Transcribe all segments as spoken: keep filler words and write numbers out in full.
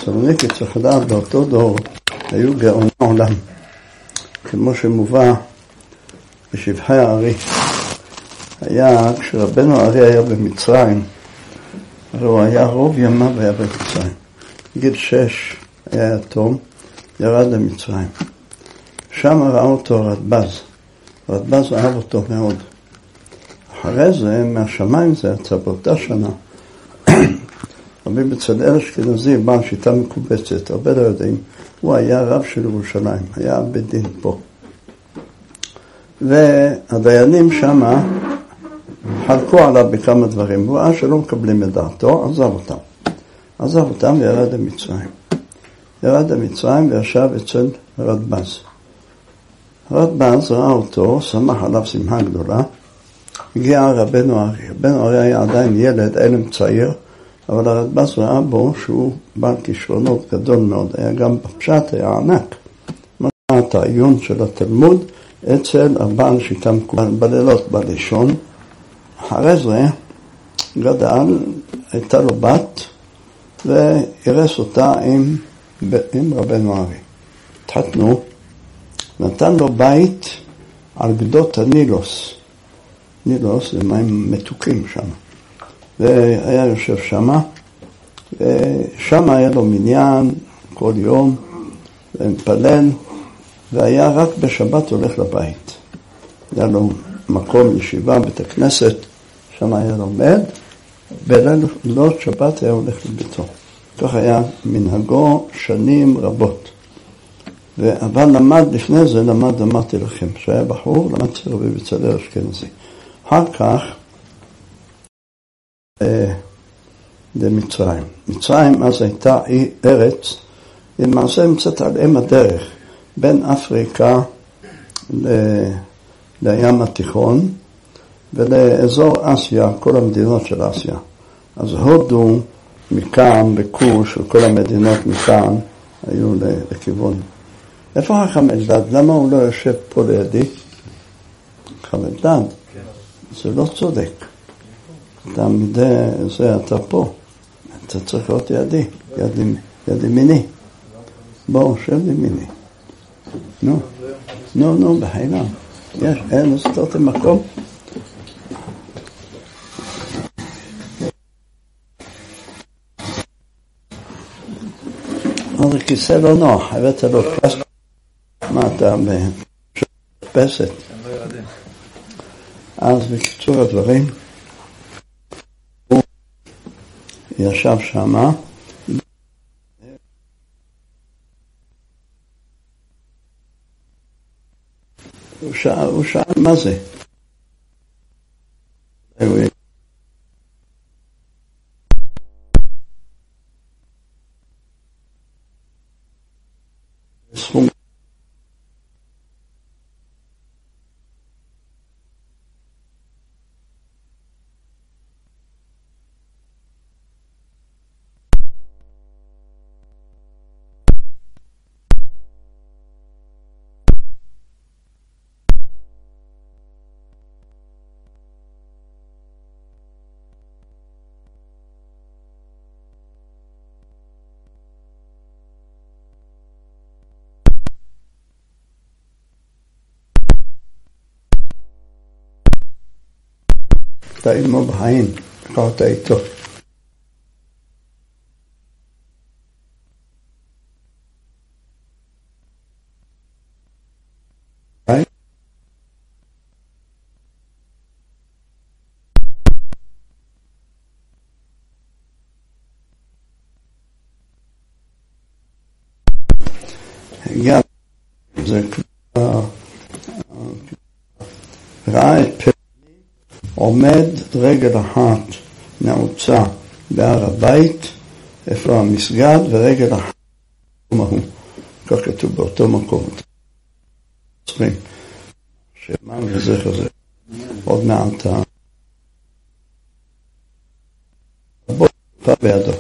סלוניקי צריך לדעת, באותו דור היו גאוני עולם, כמו שמובא בשבחי הארי. היה, כשרבנו הארי היה במצרים, הרי הוא היה רוב ימיו היה במצרים. גיל שש היה יתום, ירד למצרים. שם ראה אותו הרדב"ז. הרדב"ז אהב אותו מאוד. אחרי זה, מהשמיים זה יצא באותה שנה. רבי בצלאל אשכנזי, בעל שיטה מקובצת, הרבה לא יודעים, הוא היה רב של ירושלים, היה בית דין פה. והדיינים שמה חלקו עליו בכמה דברים, הוא ראה שלא מקבלים את דעתו, עזב אותם. עזב אותם וירד למצרים. ירד למצרים וישב אצל הרדב"ז. הרדב"ז ראה אותו, שמח עליו שמחה גדולה, הגיע רבנו הארי. רבנו הארי היה עדיין ילד, אלם צעיר, אבל הרדב"ז ראה בו שהוא בעל כישרונות גדול מאוד, היה גם בפשט, היה ענק. מה את העיון של התלמוד אצל הבעל שיטה מקובלת, בלילות בלישון. אחרי זה גדל, הייתה לו בת, והירס אותה עם, עם רבנו הארי. התחתנו, נתן לו בית על גדות הנילוס. נילוס זה מים מתוקים שם. והיה יושב שמה, ושם היה לו מניין כל יום, ומפלל, והיה רק בשבת הולך לבית. היה לו מקום ישיבה, בית הכנסת, שם היה לומד, בלילות שבת היה הולך לביתו. כך היה מנהגו שנים רבות. אבל למד לפני זה, למד, אמרתי לכם, שהיה בחור, למד אצל רבי בצלאל אשכנזי. אחר כך, למצרים. מצרים אז הייתה ארץ, למעשה נמצאת על אם הדרך, בין אפריקה לים התיכון, ולאזור אסיה, כל המדינות של אסיה. אז הודו מכאן, וכוש, וכל המדינות מכאן, היו לכיוון. איפה חכם אלדד? למה הוא לא יושב פה לידי? חכם אלדד, זה לא צודק. אתה מדי זה, אתה פה. אתה צריך להיות ידי, יד, יד ימיני. בואו, שב ימיני. נו, נו, נו, בחינם. יש, אין, אז תרתי מקום. אז הכיסא לא נוח, הבאת לו פסק. מה אתה בפסת? אז בקיצור הדברים, הוא ישב שמה, הוא שאל, הוא שאל מה זה? סכום אתה אימו בחיים, קראת איתו. הגיע, זה כבר ראה את פרק עומד רגל אחת נעוצה בהר הבית, איפה המסגד, ורגל אחת מהו. כך כתוב באותו מקום. שמה וזכר זה עוד מעט הבוא בידו.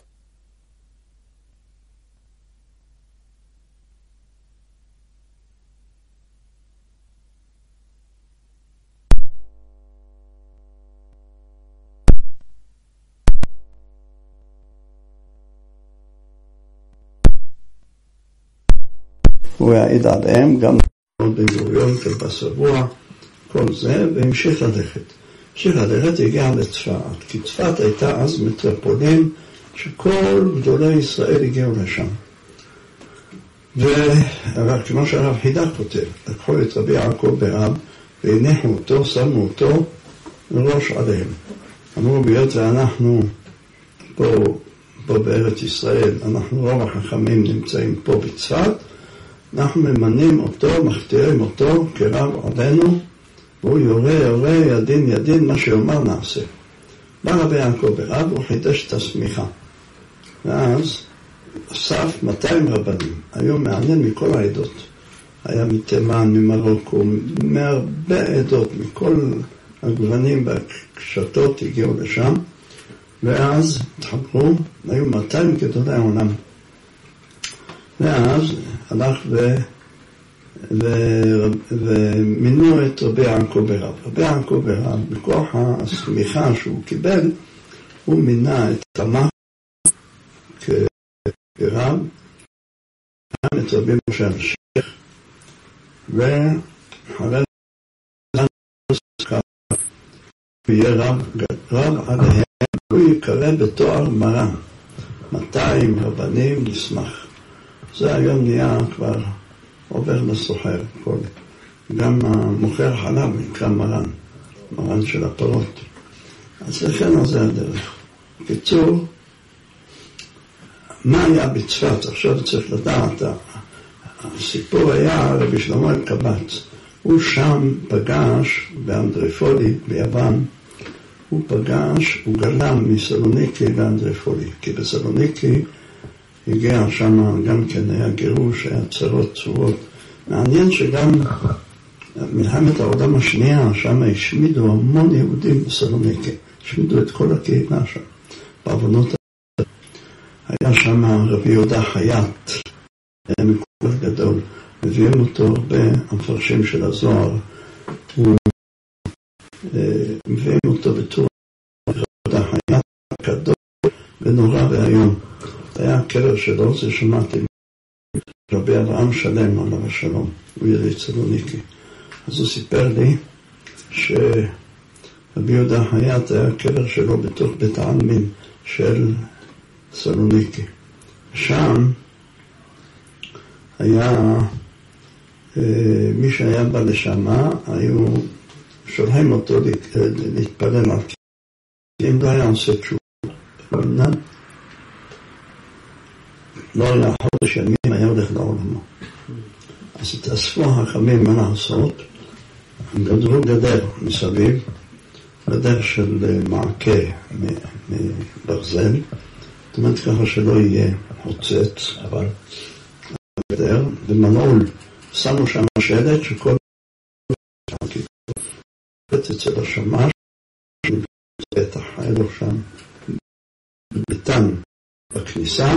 הוא העיד עליהם, גם בן גוריון כבשבוע, כל זה, והמשיך ללכת. המשיך ללכת, הגיע לצפת, כי צפת הייתה אז מטרופולין, שכל גדולי ישראל הגיעו לשם. ורק כמו שהרב חידה כותב, לקחו את רבי יעקב ברב, והניחו אותו, שמו אותו ראש עליהם. אמרו, ביות ואנחנו פה, פה בארץ ישראל, אנחנו רוב החכמים נמצאים פה בצפת, אנחנו ממנים אותו, מכתירים אותו כרב עלינו, והוא יורה, יורה, ידין, ידין, מה שאומר נעשה. בא רבי יעקב ברב, הוא חידש את הסמיכה. ואז אסף מאתיים רבנים, היו מעניין מכל העדות. היה מתימן, ממרוקו, מהרבה עדות, מכל הגוונים והקשתות הגיעו לשם, ואז התחברו, היו מאתיים גדולי העולם. ואז הלך ו... ו... ומינו את רבי יעקב ברב. רבי יעקב ברב, בכוח הסמיכה שהוא קיבל, הוא מינה את תמר כרב, גם את רבי משה השייח, ואחרי זה יהיה רב, רב עליהם, הוא יקרא בתואר מרן, מאתיים רבנים נשמח. זה היום נהיה כבר עובר לסוחר, כל. גם המוכר חלב נקרא מרן, מרן של הפרות. אז לכן זה הדרך. בקיצור, מה היה בצפת? עכשיו צריך לדעת, הסיפור היה רבי שלמה אלקבץ. הוא שם פגש באנדריפולי ביוון, הוא פגש, הוא גלם מסלוניקי לאנדריפולי, כי בסלוניקי הגיע שם גם כן היה גירוש, היה צרות צורות. מעניין שגם מלחמת העולם השנייה, שם השמידו המון יהודים בסלוניקי, השמידו את כל הקהילה שם, בעוונות. היה שם רבי יהודה חייט, היה מקובל גדול, מביאים אותו הרבה המפרשים של הזוהר, הוא מביאים אותו בתור רבי יהודה חייט גדול ונורא והיום. היה הקבר שלו, זה שמעתי, רבי אברהם שלם עליו השלום, הוא יליד סלוניקי. אז הוא סיפר לי שרבי יהודה חייט היה הקבר שלו בתוך בית העלמין של סלוניקי. שם היה, מי שהיה בא לשמה, היו שולחים אותו להתפלל על כי אם לא היה עושה תשובה, לא היה חודש ימים, היה הולך לעולמו. אז התאספו החכמים מה לעשות, הם גדרו גדר מסביב, גדר של מעקה מברזל, זאת אומרת ככה שלא יהיה חוצץ, אבל גדר, במנעול שמו שם שלט שכל אצל השמש, בטח היה לו שם ביתן בכניסה,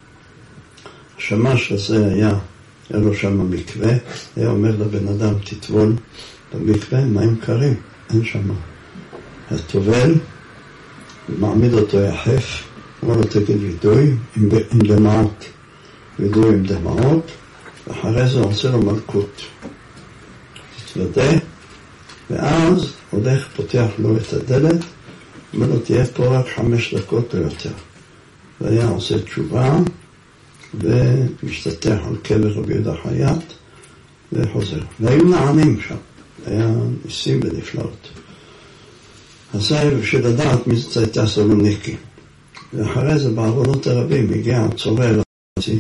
השמש הזה היה, היה לו שם מקווה, היה אומר לבן אדם תטבול במקווה, מים קרים, אין שם. הטובל, מעמיד אותו יחף, אומר לו תגיד וידוי עם, עם דמעות, וידוי עם דמעות, ואחרי זה עושה לו מלכות. תתוודה, ואז הולך, פותח לו את הדלת, אומר לו תהיה פה רק חמש דקות או יותר. והיה עושה תשובה, ומשתתח על קבר רבי יהודה חייט, וחוזר. והיו נענים שם, היה ניסים ונפלאות. אז זה היה בשביל לדעת מי זאת הייתה סלוניקי. ואחרי זה בעוונות הרבים הגיע הצורר הרצי,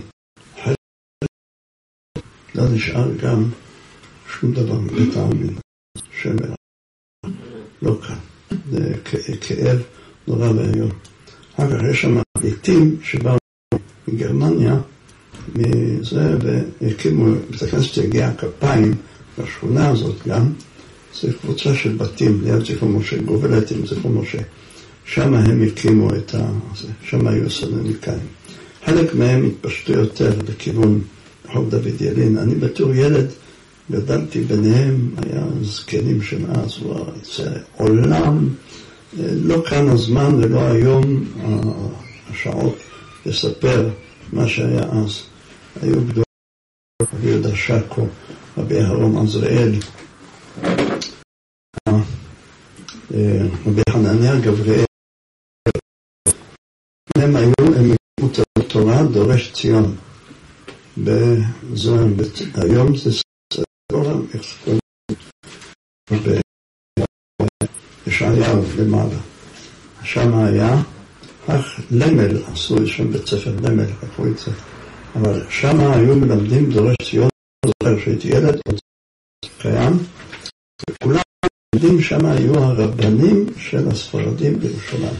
לא נשאר גם שום דבר מבית העלמין, שמר, לא כאן, זה כאב נורא והיום. אחר כך יש שם עיתים שבאו מגרמניה, מזה, והקימו, בתכנסת הגיע כפיים בשכונה הזאת גם, זה קבוצה של בתים ליד זכר משה, גובלת עם זכר משה. שם הם הקימו את זה, שם היו סלוניקאים. חלק מהם התפשטו יותר לכיוון רחוב דוד ילין. אני בתור ילד גדלתי ביניהם, היה זקנים של אז, זה עולם, לא כאן הזמן ולא היום השעות לספר מה שהיה אז. היו גדולים רבי יהודה שקו, רבי אהרון עזריאל, רבי חנניה גבריאל, הם היו, הם היו תורה דורש ציון. בזוהר, היום זה ספורם, איך ספורם, בישעיהו למעלה. שם היה, אך למל, עשו שם בית ספר למל, לקחו את זה. אבל שם היו מלמדים דורש ציון, זוכר שהייתי ילד, עוד קיים, וכולם מלמדים שם היו הרבנים של הספרדים בירושלים.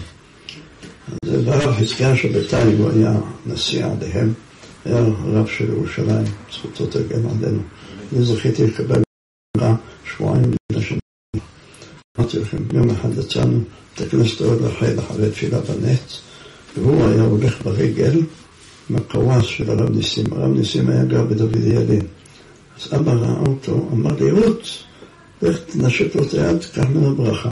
אז ברב חזקיה שבתאי הוא היה נשיא עליהם, היה רב של ירושלים, זכותו תגן עלינו. אני זכיתי לקבל שבועיים לשם. אמרתי לכם, יום אחד יצאנו את הכנסת עוד לחיל אחרי תפילה בנץ, והוא היה הולך ברגל מהקוואס של הרב ניסים. הרב ניסים היה גר בדוד ילין. אז אבא ראה אותו, אמר לי, רוץ, ואיך תנשק לו את היד, תקח ממנו ברכה.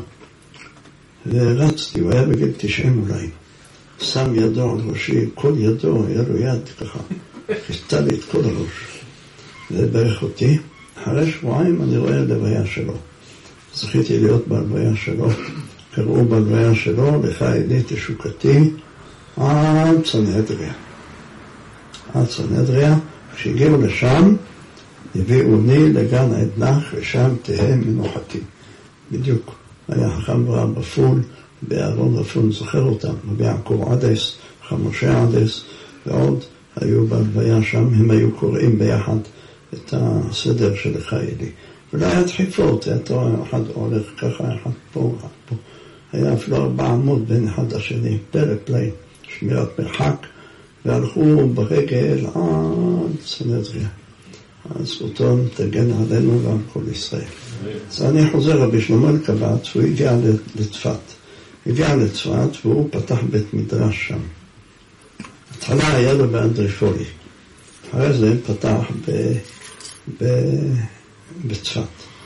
ורצתי, הוא היה בגיל תשעים אולי. שם ידו על ראשי, כל ידו, היה לו יד ככה. חיסתה לי את כל הראש. וברך אותי. אחרי שבועיים אני רואה לוויה שלו. זכיתי להיות בהלוויה שלו. קראו בהלוויה שלו, לך אלי תשוקתי, עד סנהדריה. עד סנהדריה. כשהגיעו לשם, הביאוני לגן עדנך, ושם תהא מנוחתי. בדיוק. היה חכם ורב בפול, בארון רפול, זוכר אותם, רבי יעקב עדס, חמושה עדס, ועוד היו בהלוויה שם, הם היו קוראים ביחד את הסדר של חיילי. ולא היה דחיפות, היה תואר אחד הולך ככה, אחד פה, אחד פה. היה אפילו ארבע עמוד בין אחד לשני, פלא פלי, שמירת מרחק, והלכו ברגל עד סנהדריה. אז זכותו תגן עלינו ועל כל ישראל. אז אני חוזר רבי שלמה אלקבץ, הוא הגיע לצפת. הגיע לצפת והוא פתח בית מדרש שם. התחלה היה לו באנדריפולי. אחרי זה פתח ב, ב, בצפת.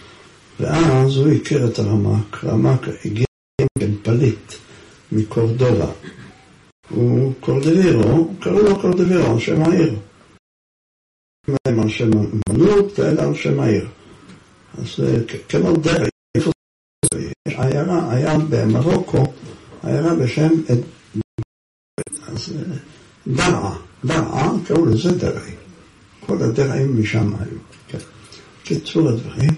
ואז הוא הכיר את הרמק. הרמק הגיע עם פליט מקורדובה. הוא קורדווירו, קראו לו קורדווירו, על שם העיר. הם על שם אמנות ואלה על שם העיר. אז כמו דרך, איפה זה? יש עיירה, היה במרוקו, עיירה בשם דרעה. דרעה, קראו לזה דרעי. כל הדרעים משם היו. כן. קיצור הדברים,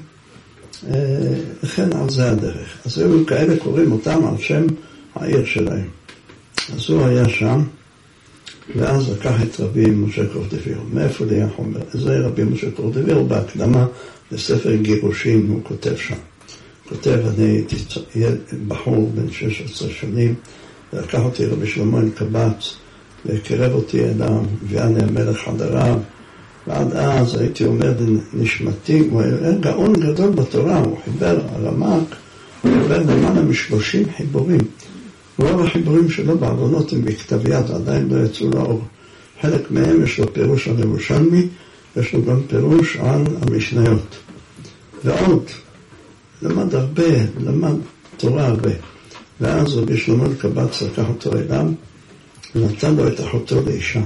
לכן על זה הדרך. אז היו כאלה קוראים אותם על שם העיר שלהם. אז הוא היה שם, ואז לקח את רבי משה קורדוויר. מאיפה לי החומר? זה רבי משה קורדוויר, בהקדמה לספר גירושים, הוא כותב שם. הוא כותב, אני הייתי בחור בן שש עשרה שנים, ולקח אותי רבי שלמה אלקבץ, וקרב אותי אליו, ויעני המלך חדריו, ועד אז הייתי אומר לנשמתי, הוא היה גאון גדול בתורה, הוא חיבר הרמק, הוא חיבר למעלה משלושים חיבורים. רוב החיבורים שלו בעוונות הם בכתב יד, עדיין לא יצאו לאור. חלק מהם יש לו פירוש על ירושלמי, יש לו גם פירוש על המשניות. ועוד, למד הרבה, למד תורה הרבה. ואז רבי שלמה אלקבץ לקח אותו אליו, ונתן לו את אחותו לאישה.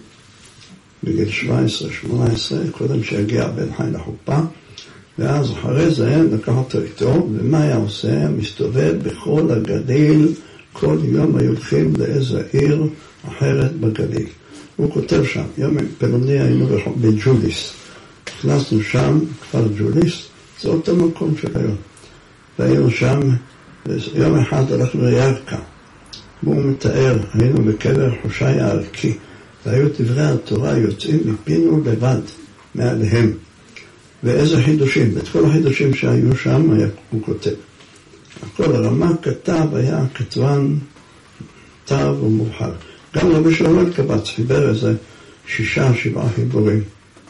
בגיל שבע עשרה שמונה עשרה, קודם שהגיע בן חי לחופה, ואז אחרי זה לקח אותו איתו, ומה היה עושה? היה מסתובב בכל הגליל, כל יום היו הולכים לאיזו עיר אחרת בגליל. הוא כותב שם, יום פלוני היינו בג'וליס. נכנסנו שם, כפר ג'וליס, זה אותו מקום של היום. והיינו שם, יום אחד הלכנו לירכא. והוא מתאר, היינו בקבר חושי הערכי. והיו דברי התורה יוצאים מפינו לבד, מעליהם. ואיזה חידושים, את כל החידושים שהיו שם הוא כותב. הכל הרמק כתב, היה כתבן טב ומובחר. גם רבי שלמה אלקבץ חיבר איזה שישה, שבעה חיבורים.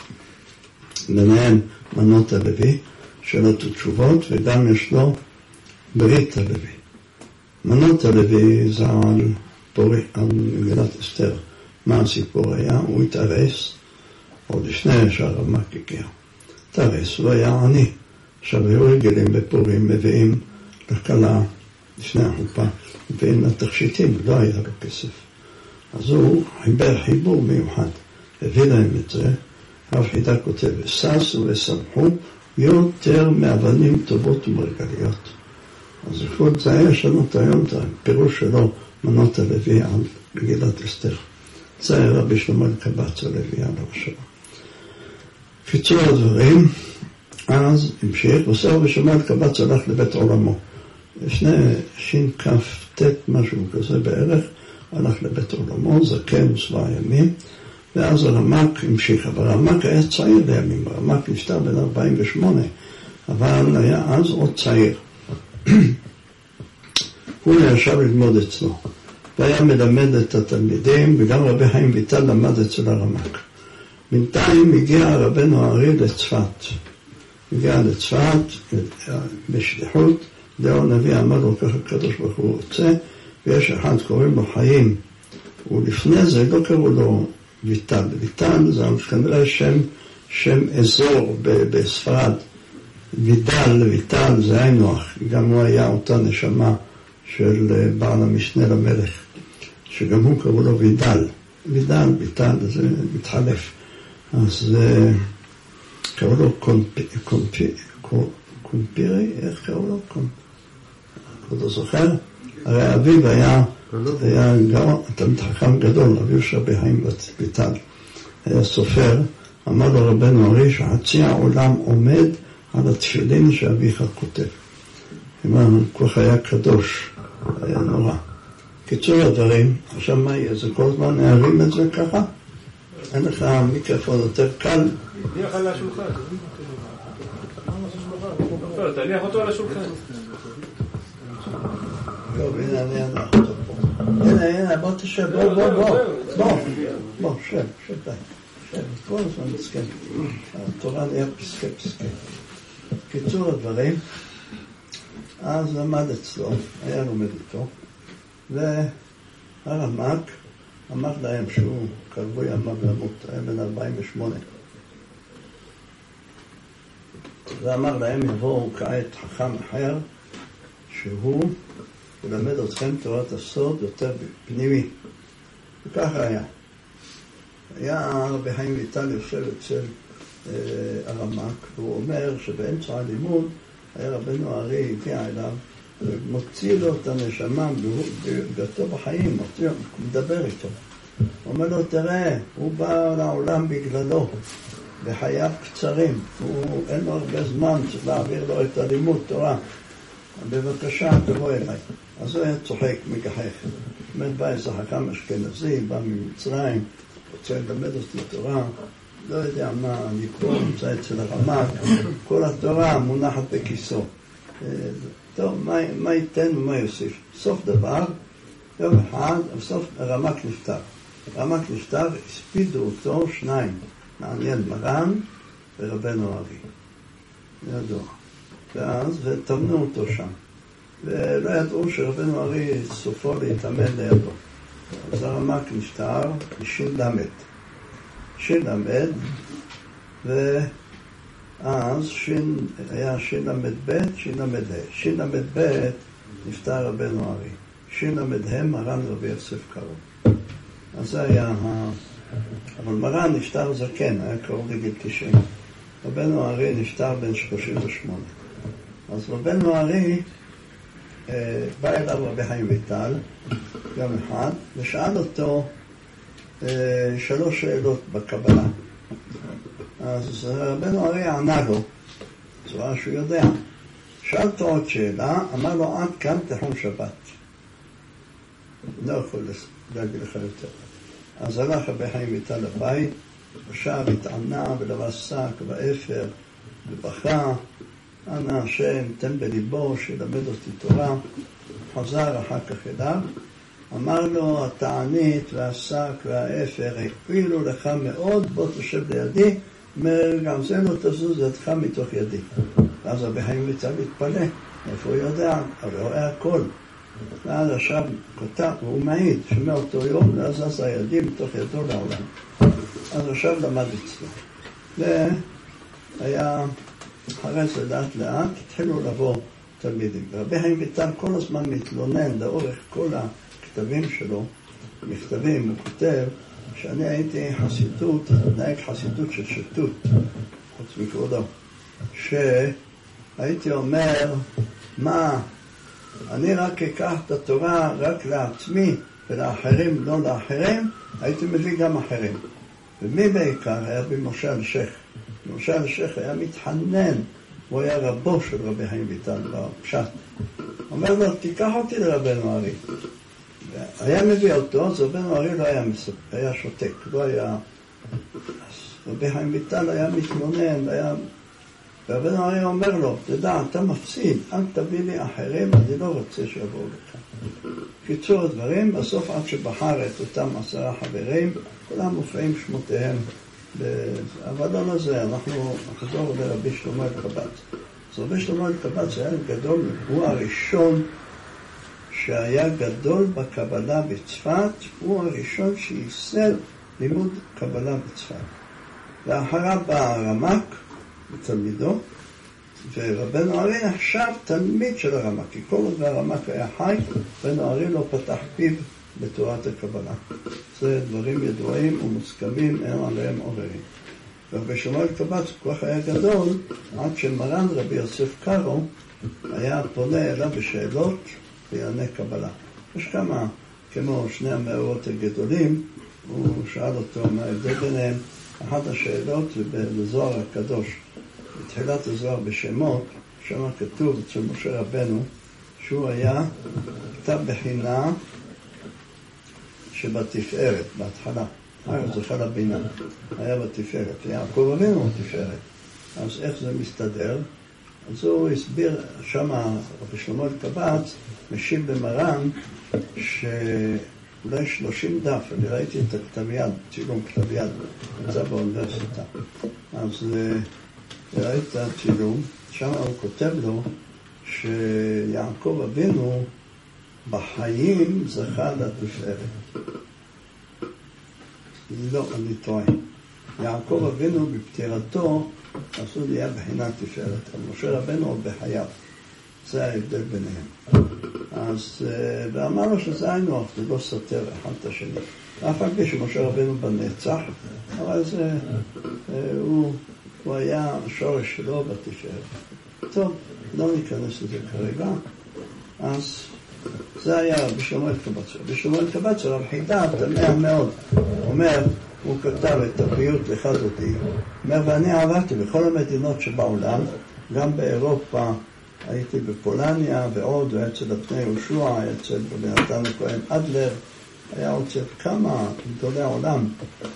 ביניהם מנות הלוי, שאלות ותשובות, וגם יש לו ברית הלוי. מנות הלוי זה על, פורי, על מגילת אסתר. מה הסיפור היה? הוא התארס, עוד לפני שהרמק הגיע. התארס, הוא היה עני. עכשיו היו רגילים בפורים, מביאים לכלה לפני החופה, מביאים לתכשיטים, לא היה לו כסף. אז הוא חיבר חיבור מיוחד, הביא להם את זה, הרב חידה כותב, וששו ושמחו יותר מאבנים טובות ומרגליות. אז כל זה יש לנו את היום, את הפירוש שלו, מנות הלוי על מגילת אסתר. זה היה רבי שלמה אלקבץ הלוי על הראשון. קיצור הדברים, אז המשיך, ועושה רבי שלמה אלקבץ הלך לבית עולמו. לפני שין כף תת משהו כזה בערך, הלך לבית עולמו, זקן ושבע ימים, ואז הרמ"ק המשיך. אבל הרמ"ק היה צעיר לימים, הרמ"ק נפטר בן ארבעים ושמונה, אבל היה אז עוד צעיר. הוא ישב ללמוד אצלו, והיה מלמד את התלמידים, וגם רבי חיים ויטל למד אצל הרמ"ק. בינתיים הגיע רבנו הארי לצפת. הגיע לצפת בשליחות, דאו הנביא אמר לו ככה הקדוש ברוך הוא רוצה, ויש אחד קוראים לו חיים. ולפני זה לא קראו לו ויטל. ויטל זה כנראה שם, שם אזור בספרד. וידל, ויטל זה היינו, גם הוא היה אותה נשמה של בעל המשנה למלך, שגם הוא קראו לו וידל. וידל, ויטל, זה מתחלף. אז קראו לו קומפירי, איך קראו לו? אתה זוכר? הרי אביו היה, היה תלמיד חכם גדול, אביו של רבי חיים ויטל. היה סופר, אמר לו רבנו הארי שחצי העולם עומד על התפילין שאביך כותב. אמרנו, כוח היה קדוש, היה נורא. קיצור הדברים, עכשיו מה יהיה? זה כל הזמן נערים את זה ככה? אין לך מיקרופון יותר קל? תניח על השולחן. תניח אותו על השולחן. טוב, הנה אני אנח אותו פה. הנה, הנה, בוא תשב, בוא, בוא, בוא. בוא, בוא, שב, שב די. שב, כל הזמן מסכן. התורה נהיה פסקי פסקי. קיצור הדברים, אז למד אצלו, היה לומד איתו, והרמ"ק אמר להם שהוא קרבוי עמד למות, היה בן ארבעים ושמונה. ואמר להם יבואו כעת חכם אחר, שהוא ילמד אתכם תורת הסוד יותר פנימי. וככה היה. היה רבי חיים ויטל יושב אצל הרמ"ק, והוא אומר שבאמצע הלימוד היה רבנו הארי הגיע אליו ומוציא לו את הנשמה בגתו בחיים, הוא מדבר איתו. הוא אומר לו, תראה, הוא בא לעולם בגללו, בחייו קצרים, הוא, אין לו הרבה זמן, צריך להעביר לו את הלימוד תורה. בבקשה, תבוא אליי. אז הוא היה צוחק, מגחך. באמת בא איזה חכם אשכנזי, בא ממצרים, רוצה ללמד אותי תורה, לא יודע מה, אני פה נמצא אצל הרמ"ק, כל התורה מונחת בכיסו. טוב, מה, מה ייתן ומה יוסיף? סוף דבר, יום אחד, בסוף הרמ"ק נפטר. הרמ"ק נפטר, הספידו אותו שניים, מעניין מרן ורבנו הארי. ידוע. ואז, ותמנו אותו שם. ולא ידעו שרבנו הארי סופו להתאמן לידו. אז הרמ"ק נפטר בשין למד. שין למד, ואז שין, היה שין למד ב', שין למד ה'. שין למד ב' נפטר רבנו הארי. שין למד ה' מרן רבי יוסף קרוב. אז זה היה ה... אבל מרן נפטר זקן, היה קרוב לגיל תשעים. רבנו הארי נפטר בן שלושים ושמונה. אז רבנו הארי אה, בא אליו רבי חיים ויטל יום אחד, ושאל אותו אה, שלוש שאלות בקבלה. אז רבנו הארי ענה לו, צורה שהוא יודע. שאל אותו עוד שאלה, אמר לו עד כאן תחום שבת. לא יכול להגיד לך יותר. אז הלך רבי חיים ויטל לבית, ושב, התענה ולבש שק ואפר ובכה, אנא השם תן בליבו שילמד אותי תורה. חזר אחר כך אליו, אמר לו התענית והשק והאפר הקבילו לך מאוד, בוא תשב לידי, גם זה לא תזוז ידך מתוך ידי. ואז רבי חיים ויטל התפלא, איפה הוא יודע? הרי הוא היה הכל. ואז עכשיו כותב, והוא מעיד שמאותו יום לא זז הידי מתוך ידו לעולם. אז עכשיו למד אצלו. והיה אחרי זה לאט לאט התחילו לבוא תלמידים. רבי חיים ויטל כל הזמן מתלונן לאורך כל הכתבים שלו, מכתבים, הוא כותב שאני הייתי חסידות, נהג חסידות של שטות, חוץ מכבודו, שהייתי אומר, מה, אני רק אקח את התורה רק לעצמי ולאחרים, לא לאחרים, הייתי מביא גם אחרים. ומי בעיקר היה במשה אלשיך. במשה אלשיך היה מתחנן, הוא היה רבו של רבי חיים ויטל בפשט. אומר לו, תיקח אותי לרבנו ארי. היה מביא אותו, אז רבנו ארי לא היה מספק, היה שותק, לא היה... אז רבי חיים ויטל היה מתלונן, היה... רבנו ארי אומר לו, תדע, אתה מפסיד, אל תביא לי אחרים, אני לא רוצה שיבואו לכאן. קיצור הדברים, בסוף עד שבחר את אותם עשרה חברים, כולם מופיעים שמותיהם. בעבדון הזה אנחנו נחזור לרבי שלמה אלקבץ. אז רבי שלמה אלקבץ היה גדול, הוא הראשון שהיה גדול בקבלה בצפת, הוא הראשון שייסד לימוד קבלה בצפת. ואחריו בא הרמק, תלמידו, ורבנו ארי נחשב תלמיד של הרמק, כי כל עוד הרמק היה חי, רבנו ארי לא פתח פיו בתורת הקבלה. זה דברים ידועים ומוסכמים, אין עליהם עוררים. רבי שלמה אלקבץ כל כך היה גדול, עד שמרן רבי יוסף קארו היה פונה אליו בשאלות ויענה קבלה. יש כמה, כמו שני המאורות הגדולים, הוא שאל אותו מה ההבדל ביניהם. אחת השאלות זה בזוהר הקדוש, בתחילת הזוהר בשמות, שם כתוב אצל משה רבנו, שהוא היה כתב בחינה שבתפארת, בהתחלה, היה זוכה לבינה, היה בתפארת, יעקב אבינו בתפארת. אז איך זה מסתדר? אז הוא הסביר, שם רבי שלמה אלקבץ משיב למרן שאולי שלושים דף, אני ראיתי את הכתב יד, צילום כתב יד, נמצא באוניברסיטה. אז ראיתי את הצילום, שם הוא כותב לו שיעקב אבינו בחיים זכה לתפארת. לא, אני טועה. יעקב אבינו בפטירתו עשו נהיה בחינת תפארת. משה רבנו עוד בחייו. זה ההבדל ביניהם. אז, ואמרנו שזה היינו, זה לא סותר אחד את השני. אף על פי שמשה רבנו בנצח, אבל זה, הוא, הוא היה השורש שלו בתפארת. טוב, לא ניכנס לזה כרגע. אז זה היה רבי שלמה אלקבץ. רבי שלמה אלקבץ, רב חידה, תמה מאוד. אומר, הוא כתב את הפיוט לך זאתי. אומר, ואני עברתי בכל המדינות שבעולם, גם באירופה, הייתי בפולניה ועוד, אצל אבני יהושע, אצל נתן הכהן אדלר, היה עוד כמה גדולי העולם.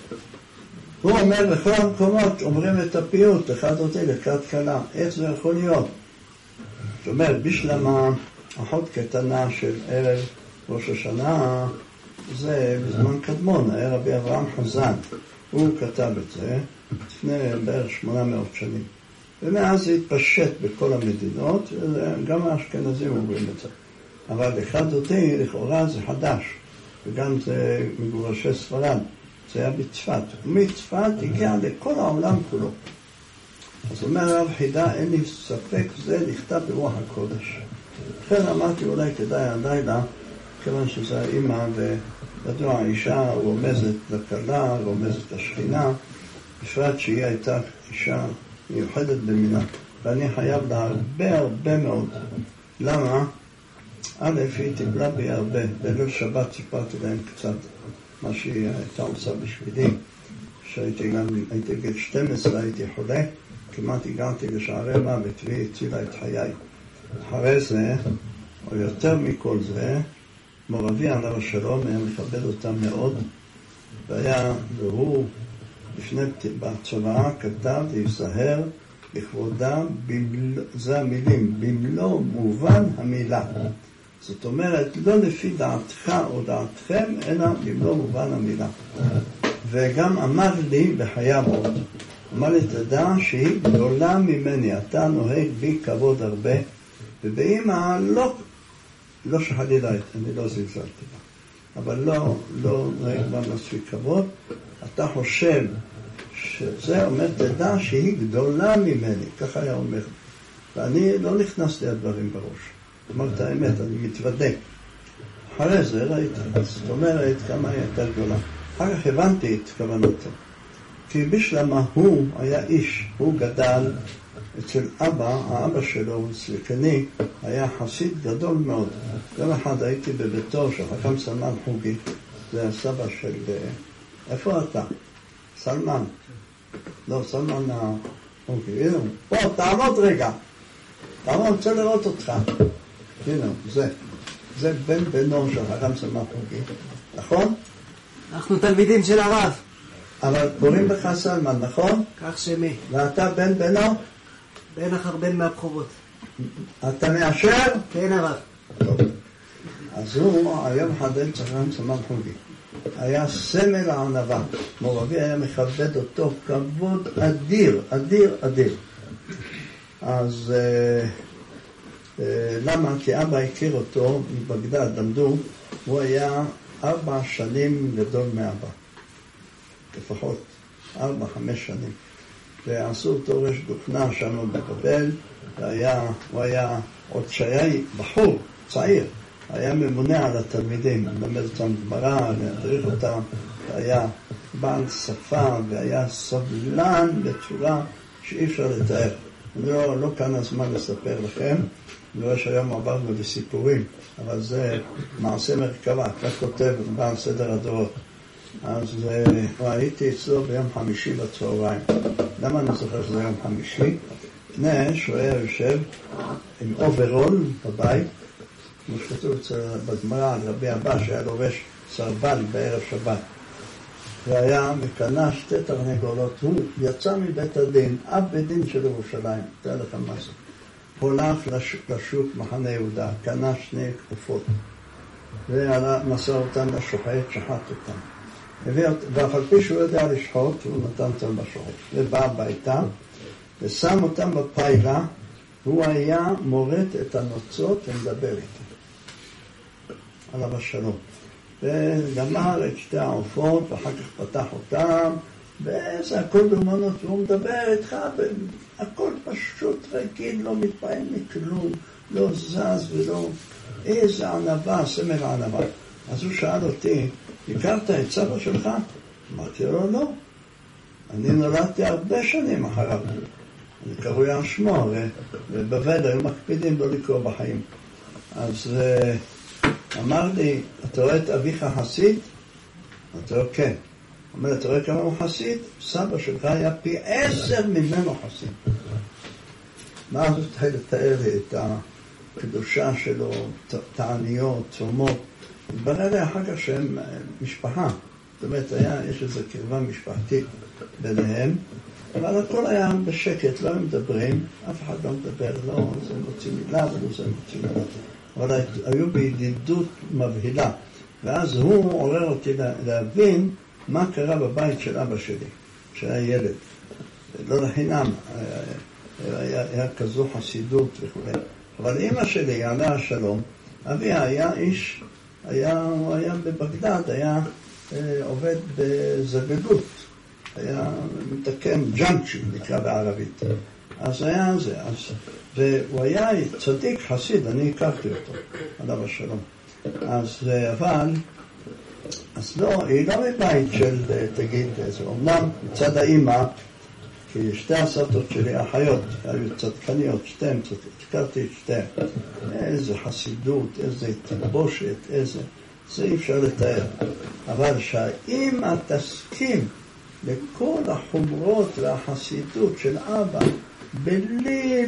הוא אומר, בכל המקומות אומרים את הפיוט, לך זאתי לקראת קלה. איך זה יכול להיות? זאת אומרת, בשלמה, אחות קטנה של ערב ראש השנה, זה בזמן קדמון, היה רבי אברהם חזן. הוא כתב את זה לפני בערך שמונה מאות שנים. ומאז זה התפשט בכל המדינות, גם האשכנזים אומרים את זה. אבל אחד זאתי, לכאורה זה חדש, וגם זה מגורשי ספרד, זה היה בצפת. מצפת הגיע לכל העולם כולו. אז אומר רב חידה, אין לי ספק, זה נכתב ברוח הקודש. לכן אמרתי, אולי כדאי הלילה, כיוון שזה האמא, וידוע, האישה רומזת לכלה, רומזת לשכינה, בפרט שהיא הייתה אישה מיוחדת במינה, ואני חייב לה הרבה הרבה מאוד. למה? א', היא טיפלה בי הרבה. בליל שבת סיפרתי להם קצת מה שהיא הייתה עושה בשבילי. שהייתי גם, הייתי גיל שתים עשרה, הייתי חולה, כמעט הגעתי לשערי מוות והיא הצילה את חיי. אחרי זה, או יותר מכל זה, מורבי עליו השלום היה מכבד אותם מאוד, והיה, והוא לפני בצבאה כתב להיזהר בכבודה, זה המילים, במלוא מובן המילה. זאת אומרת, לא לפי דעתך או דעתכם, אלא במלוא מובן המילה. וגם אמר לי בחייו עוד, אמר לי, תדע שהיא גדולה ממני, אתה נוהג בי כבוד הרבה, ובאמא לא, לא שחלילה, אני לא זלזלתי בה, אבל לא, לא נוהג בה מספיק כבוד. אתה חושב שזה אומר, תדע שהיא גדולה ממני, ככה היה אומר. ואני לא נכנסתי הדברים בראש. אמרת האמת, אני מתוודא. אחרי זה ראיתי, זאת אומרת כמה היא הייתה גדולה. אחר כך הבנתי את כוונתו. כי בשלמה הוא היה איש, הוא גדל אצל אבא, האבא שלו, סלקני, היה חסיד גדול מאוד. יום אחד הייתי בביתו של חכם סלמן חוגי, זה הסבא של... איפה אתה? סלמן. לא, סלמן חוגי. הנה, פה, תעמוד רגע. תעמוד, רוצה לראות אותך. הנה, זה. זה בן בנו של חכם סלמן חוגי. נכון? אנחנו תלמידים של הרב. אבל קוראים לך סלמן, נכון? כך שמי. ואתה בן בנו? בן אחר בן מהבחורות. אתה מאשר? כן, הרב. טוב. אז הוא, היום חדל צחרם סלמן חוגי. היה סמל הענווה. מור אבי היה מכבד אותו כבוד אדיר, אדיר, אדיר. אז אה, אה, למה? כי אבא הכיר אותו מבגדד, למדו, הוא היה ארבע שנים גדול מאבא. לפחות ארבע, חמש שנים. ועשו אותו ראש דוכנה שם בבבל, והיה, הוא היה, עוד שהיה בחור, צעיר, היה ממונה על התלמידים, למד אותם גמרא, להדריך אותם, והיה בעל שפה, והיה סבלן בצורה שאי אפשר לתאר. לא, לא כאן הזמן לספר לכם, אני רואה שהיום עברנו לסיפורים, אבל זה מעשה מרכבה, כך כותב בעל סדר הדורות. אז הייתי אצלו ביום חמישי בצהריים. למה אני זוכר שזה יום חמישי? לפני שהוא היה יושב עם אוברול בבית, כמו שכתוב בגמרא על רבי אבא שהיה לובש סרבל בערב שבת. והיה מקנה שתי תרנגולות. הוא יצא מבית הדין, אב בית דין של ירושלים, תראה לך מה זה. הולך לשוק מחנה יהודה, קנה שני כפופות. ומסר אותם לשוחט, שחט אותם. ואף על פי שהוא יודע לשחוט, הוא נתן אותם בשוחט. ובא הביתה, ושם אותם בפיילה, הוא היה מורד את הנוצות ומדבר איתם. עליו השלום. וגמר את שתי העופות, ואחר כך פתח אותם, וזה הכל באומנות, והוא מדבר איתך, הכל פשוט רגיל, לא מתפעל מכלום, לא זז ולא... איזה ענווה, סמל הענווה. אז הוא שאל אותי, הכרת את סבא שלך? אמרתי לו, לא. אני נולדתי הרבה שנים אחריו. אני קרוי על שמו, ובבד היו מקפידים לא לקרוא בחיים. אז אמר לי, אתה רואה את אביך חסיד? אמרתי לו, כן. הוא אומר, אתה רואה כמה הוא חסיד? סבא שלך היה פי עשר ממנו חסיד. מה זאת הייתה לתאר את הקדושה שלו, תעניות, צומות. התברר לי אחר כך שהם משפחה. זאת אומרת, היה, יש איזו קרבה משפחתית ביניהם, אבל הכל היה בשקט, לא מדברים, אף אחד לא מדבר, לא זה מוציא מילה ולא זה מוציא מילה. אבל היו בידידות מבהילה. ואז הוא עורר אותי להבין מה קרה בבית של אבא שלי, שהיה ילד. לא לחינם, היה, היה, היה כזו חסידות וכו'. אבל אמא שלי, עליה השלום, אביה היה איש, היה, הוא היה בבגדד, היה אה, עובד בזגגות, היה מתקן ג'אנצ'י, נקרא בערבית. אז היה זה, אז, והוא היה צדיק חסיד, אני הכרתי אותו, עליו השלום. אז אבל, אז לא, היא לא מבית של, תגיד, זה אומנם מצד האמא, כי שתי הסבתות שלי, אחיות, היו צדקניות, שתיהן צדקניות, הכרתי את שתיהן. איזה חסידות, איזה תלבושת, איזה... זה אי אפשר לתאר. אבל שהאמא תסכים לכל החומרות והחסידות של אבא, בלי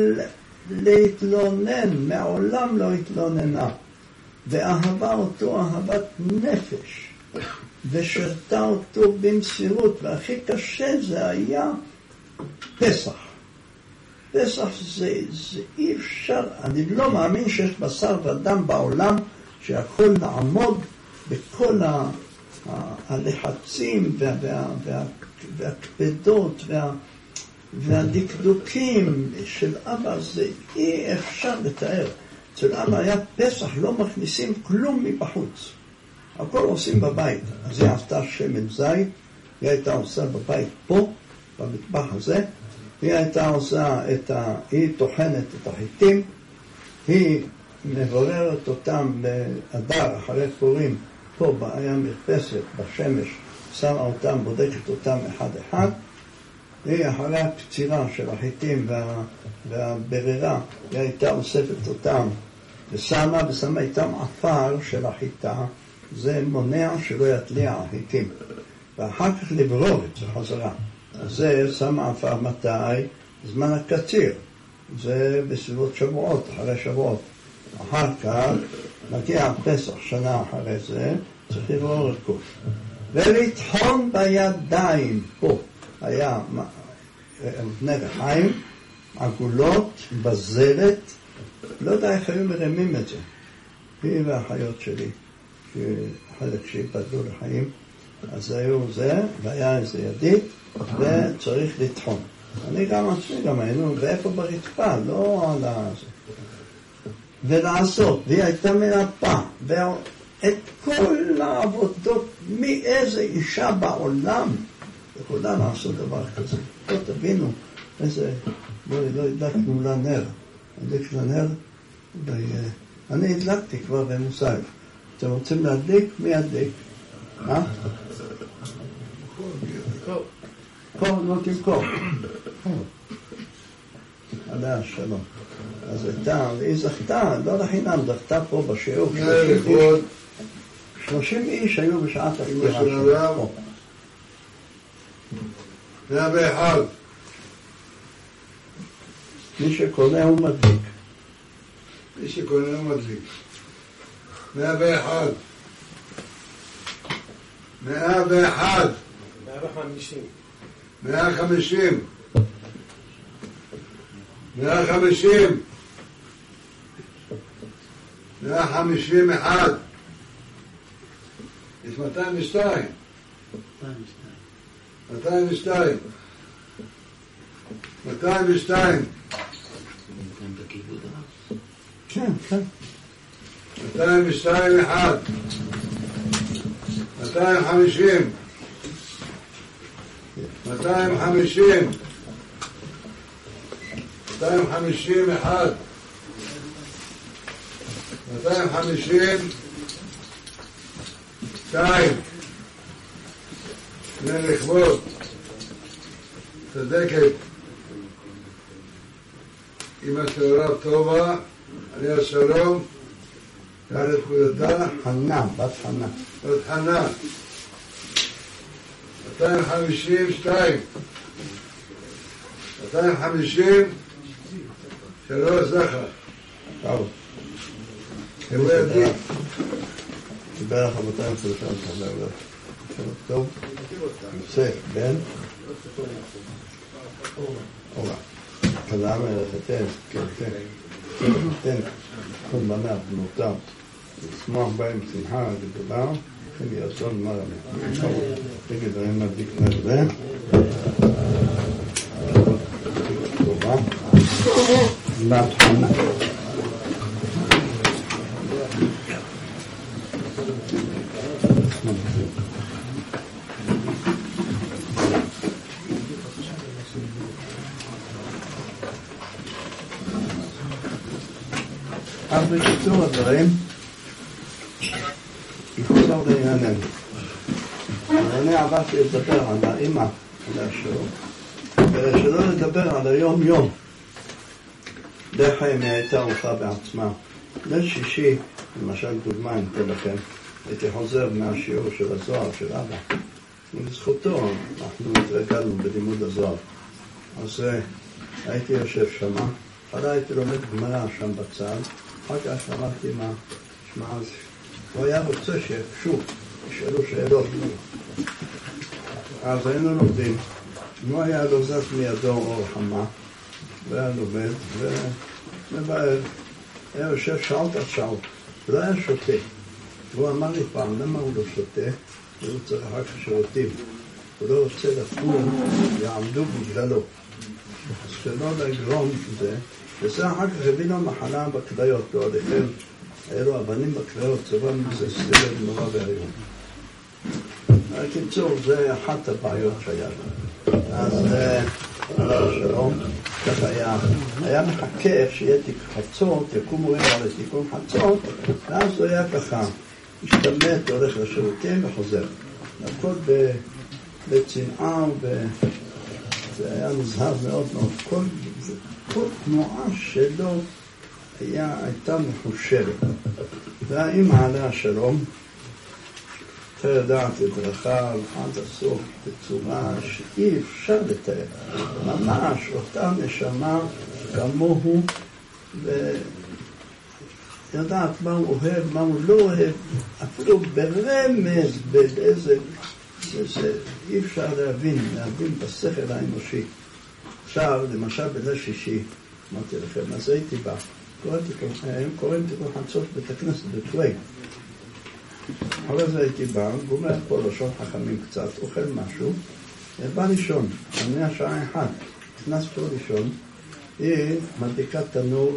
להתלונן, מעולם לא התלוננה, ואהבה אותו אהבת נפש, ושרתה אותו במסירות, והכי קשה זה היה פסח. פסח זה, זה אי אפשר, אני לא מאמין שיש בשר ודם בעולם שיכול לעמוד בכל ה, ה, הלחצים וה, וה, וה, והכבדות וה, והדקדוקים של אבא, זה אי אפשר לתאר. אצל אבא היה פסח, לא מכניסים כלום מבחוץ. הכל עושים בבית. אז היא עשתה שמן זית, היא הייתה עושה בבית פה, במטבח הזה, היא הייתה עושה את ה... היא טוחנת את החיטים, היא מבוררת אותם באדר, אחרי פורים, פה היה מרפסת בשמש, שמה אותם, בודקת אותם אחד אחד, היא אחרי הפצירה של החיטים וה, והברירה, היא הייתה אוספת אותם ושמה, ושמה איתם עפר של החיטה, זה מונע שלא יתליע החיטים. ואחר כך לברור את זה חזרה. אז זה שמה עפר מתי? זמן הקציר. זה בסביבות שבועות, אחרי שבועות. אחר כך, מגיע פסח שנה אחרי זה, צריך לברור את כל. ולטחון בידיים, פה היה אבני רחיים, עגולות, בזלת, לא יודע איך היו מרמים את זה. היא והאחיות שלי, חלק שהיפדלו לחיים, אז היו זה, והיה איזה ידית, וצריך לטחון. אני גם עצמי גם היינו, ואיפה ברצפה, לא על הזה. ולעשות, והיא הייתה מנפה, ואת כל העבודות, מאיזה אישה בעולם, יכולה לעשות דבר כזה. לא תבינו, איזה, בואי, לא הדלקנו לנר. הדליק לנר, אני הדלקתי כבר במוסף. אתם רוצים להדליק? מי ידליק? אה? קור, לא תמכור. עליה השלום. אז הייתה, והיא זכתה, לא לחינם, זכתה פה בשיעור. שלושים איש היו בשעת הפתירה שלו. מאה ואחד. מי שקונה הוא מדליק. מי שקונה הוא מדליק. מאה ואחד. מאה ואחד. מאה וחמישים. מאה חמישים. מאה חמישים. מאה חמישים אחד. יש מאתיים ושתיים. מאתיים ושתיים. מאתיים ושתיים. כן, כן. מאתיים ושתיים אחד. מאתיים חמישים. מאתיים חמישים. מאתיים חמישים אחד. מאתיים חמישים שתיים. לכבוד. צדקת. אמא של הרב טובה, אני השלום, על פקודתה. חנה, בת חנה. בת חנה. מאתיים חמישים ושתיים. מאתיים חמישים שלוש זכר. טוב. הוא ידיד. דיבר לך מאתיים שלושה חבר. טוב. יוסף, בן. אורה. כזה אמר לחתן, כן, כן. כן, כל בניו, בנותיו. לשמוח בהם שמחה גדולה, כן יעשון מרמה. תגיד, אני מדליק נרבה. טובה. בת חנה. אז בקיצור הדברים, נחזור לענייננו. אני עברתי לדבר על האמא, על השיעור, ושלא לדבר על היום-יום. דרך הימי הייתה ארוחה בעצמה. ליל שישי, למשל דוגמה אני אתן לכם, הייתי חוזר מהשיעור של הזוהר של אבא. ובזכותו אנחנו התרגלנו בלימוד הזוהר. אז הייתי יושב שמה, אחרי הייתי לומד גמרא שם בצד, אחר כך אמרתי מה, שמה אז, הוא היה רוצה ששוב, ישאלו שאלות. אז היינו לומדים, הוא היה לו זז מידו אור חמה, והיה לומד, ובערב, היה יושב שעות עד שעות, הוא לא היה שותה. והוא אמר לי פעם, למה הוא לא שותה? הוא צריך אחר כך שירותים. הוא לא רוצה לקום, יעמדו בגללו. אז שלא לגרום זה, וזה אחר כך הביא לו מחלה בכליות, לא עליכם, היה לו אבנים בכליות, צבא מזה סבל נורא והיום. בקיצור, זה אחת הבעיות שהיה לו. אז עליו שלום, כך היה, היה מחכה שיהיה תיק חצות, יקומו רגע לתיקון חצות, ואז הוא היה ככה, משתמט, הולך לשירותים וחוזר. הכל בצנעה, זה היה נזהר מאוד מאוד. כל, כל תנועה שלו היה, הייתה מחושבת. והאמא עליה השלום, אתה יודעת את דרכיו עד הסוף בצורה שאי אפשר לתאר. ממש אותה נשמה כמוהו, ויודעת מה הוא אוהב, מה הוא לא אוהב, אפילו ברמז, באיזה, זה, זה אי אפשר להבין, להבין בשכל האנושי. עכשיו, למשל בליל שישי, אמרתי לכם, אז הייתי בא, היום קוראים תיקון חצות בית הכנסת בטווי. אחרי זה הייתי בא, גומר פה לשון חכמים קצת, אוכל משהו, בא לישון, עונה השעה אחת, נכנס פה לישון, היא מדליקה תנור,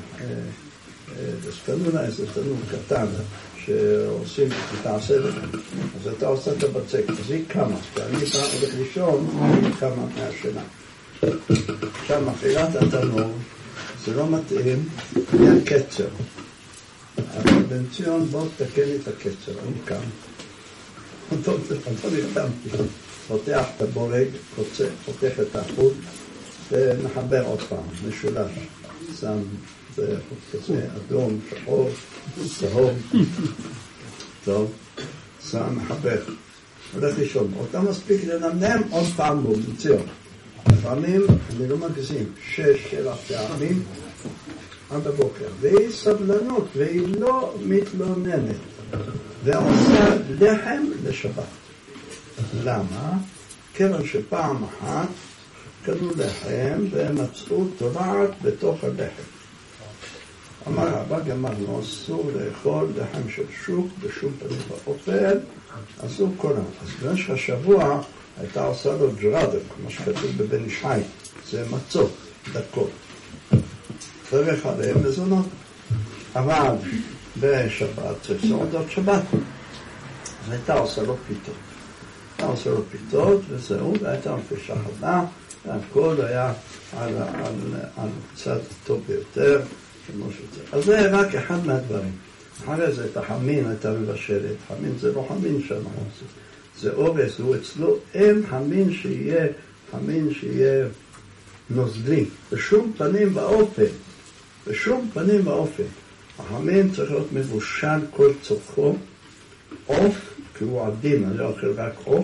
קנו לה איזה תנור קטן, שעושים, תעשה את זה, אז אתה עושה את הבצק, אז היא קמה, כשאני בא הולך לישון, היא קמה מהשינה. עכשיו מפעילת התנור, זה לא מתאים, היה קצר. אבל בן ציון בוא תקן את הקצר, אני קם. אותו נרתמתי, פותח את הבורג, פותח את החוט, ומחבר עוד פעם, משולש. שם, זה חוט כזה, אדום, שחור, צהוב. טוב, שם, מחבר. הולך לישון. אותה מספיק לנמנם עוד פעם בו, בן ציון. לפעמים, אני לא מגזים, שש, שבע פעמים, עד הבוקר, והיא סבלנות, והיא לא מתלוננת, ועושה לחם לשבת. למה? כיוון שפעם אחת קנו לחם ומצאו תורעת בתוך הלחם. אמר רבא, גמרנו, אסור לאכול לחם של שוק בשום פנים ואופן, אסור קונה. אז במשך השבוע הייתה עושה לו ג'רדה, כמו שכתוב בבן איש חי, זה מצות, דקות. צריך עליהם מזונות. אבל בשבת צריך סעודת שבת. אז הייתה עושה לו פיתות. הייתה עושה לו פיתות וזהו, והייתה מפרישה חדה, והכל היה על, על, על צד טוב ביותר, כמו שצריך. אז זה רק אחד מהדברים. אחרי זה את החמין הייתה מבשלת. חמין זה לא חמין שאנחנו עושים. זה אורס, הוא אצלו, אין חמין שיהיה, חמין שיהיה נוזלי. בשום פנים ואופן. בשום פנים ואופן. החמין צריך להיות מבושל כל צורכו, עוף, כי הוא עדין, אני לא אוכל רק עוף,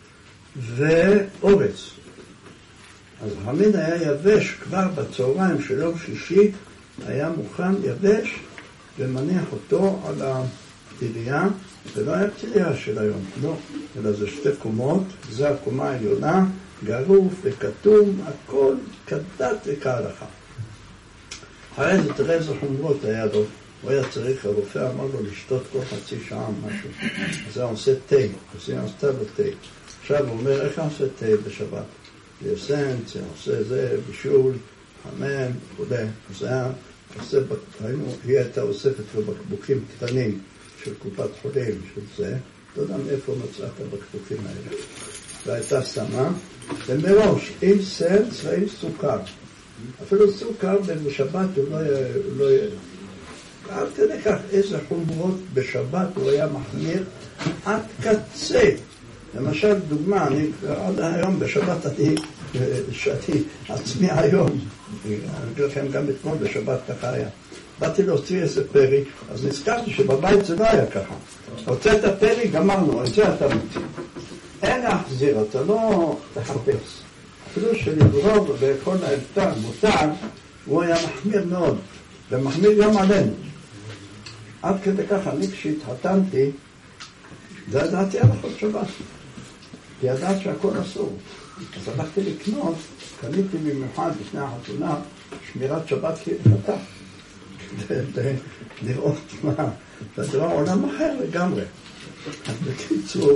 ואורץ. אז החמין היה יבש כבר בצהריים של יום שישי, היה מוכן יבש, ומניח אותו על התלייה, ולא היה תלייה של היום, לא, אלא זה שתי קומות, זה הקומה העליונה, גרוף וכתום, הכל כדת וכהלכה. אחרי זה תראה איזה חומרות היה לו, הוא היה צריך, הרופא אמר לו לשתות כל חצי שעה משהו, אז הוא עושה תה, אז הוא עשתה לו תה. עכשיו הוא אומר, איך הוא עושה תה בשבת? זה אסנציה, עושה זה, בישול, חמם, וכו'. אז היה עושה, היא הייתה אוספת לו בקבוקים קטנים של קופת חולים, של זה, לא יודע מאיפה מצאה את הבקבוקים האלה. והייתה שמה, ומראש, עם סנץ ועם סוכר. אפילו סוכר בשבת הוא לא יהיה. עד כדי כך איזה חומרות בשבת הוא היה מחמיר עד קצה. למשל, דוגמה, אני עד היום בשבת אני, שאני עצמי היום, אני אגיד לכם גם אתמול בשבת ככה היה. באתי להוציא איזה פרי, אז נזכרתי שבבית זה לא היה ככה. הוצא את הפרי, גמרנו, את זה אתה מוציא. אין להחזיר, אתה לא תחפש. אפילו שלגרוב בכל האלתר מותר, הוא היה מחמיר מאוד, ומחמיר גם עלינו. עד כדי כך, אני כשהתחתנתי, זה ידעתי הלכות שבת. כי ידעת שהכל אסור. אז הלכתי לקנות, קניתי במיוחד לפני החתונה, שמירת שבת כהלכתה. כדי לראות מה, זה דבר עולם אחר לגמרי. אז בקיצור,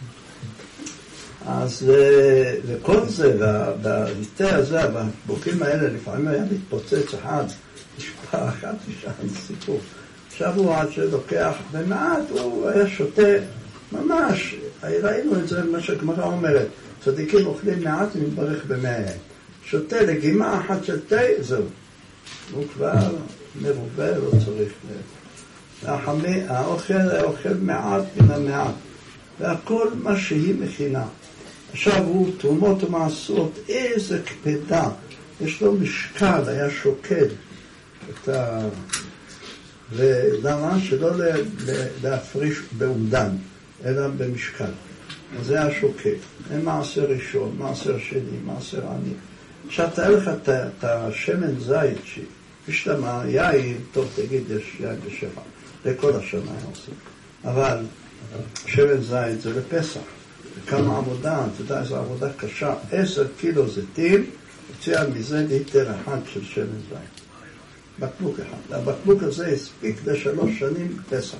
אז וכל זה, והליטה הזה, בבוקים האלה, לפעמים היה מתפוצץ אחד, נשפע אחת ושעה, סיפור. עכשיו הוא עד שלוקח, ומעט הוא היה שותה, ממש, ראינו את זה, מה שגמרא אומרת, צדיקים אוכלים מעט ומתברך במאה. שותה לגימה אחת של תה, זהו. הוא כבר מרובה, לא צריך החמי, האוכל היה אוכל מעט מן המעט, והכל מה שהיא מכינה. עכשיו הוא תרומות ומעשרות, איזה כבדה, יש לו משקל, היה שוקד את ה... ולמה? שלא להפריש באומדן, אלא במשקל. אז זה היה שוקד. אין מעשר ראשון, מעשר שני, מעשר עני. עכשיו תאר לך את השמן זית שהשתמה, יין, טוב תגיד, יש יין בשבע. זה כל השנה היה עושים. אבל שמן זית זה לפסח. כמה עבודה, אתה יודע איזו עבודה קשה, עשר קילו זיתים, הוציאה מזה ליטר אחד של שמן זית. בקבוק אחד. הבקבוק הזה הספיק לשלוש שנים פסח.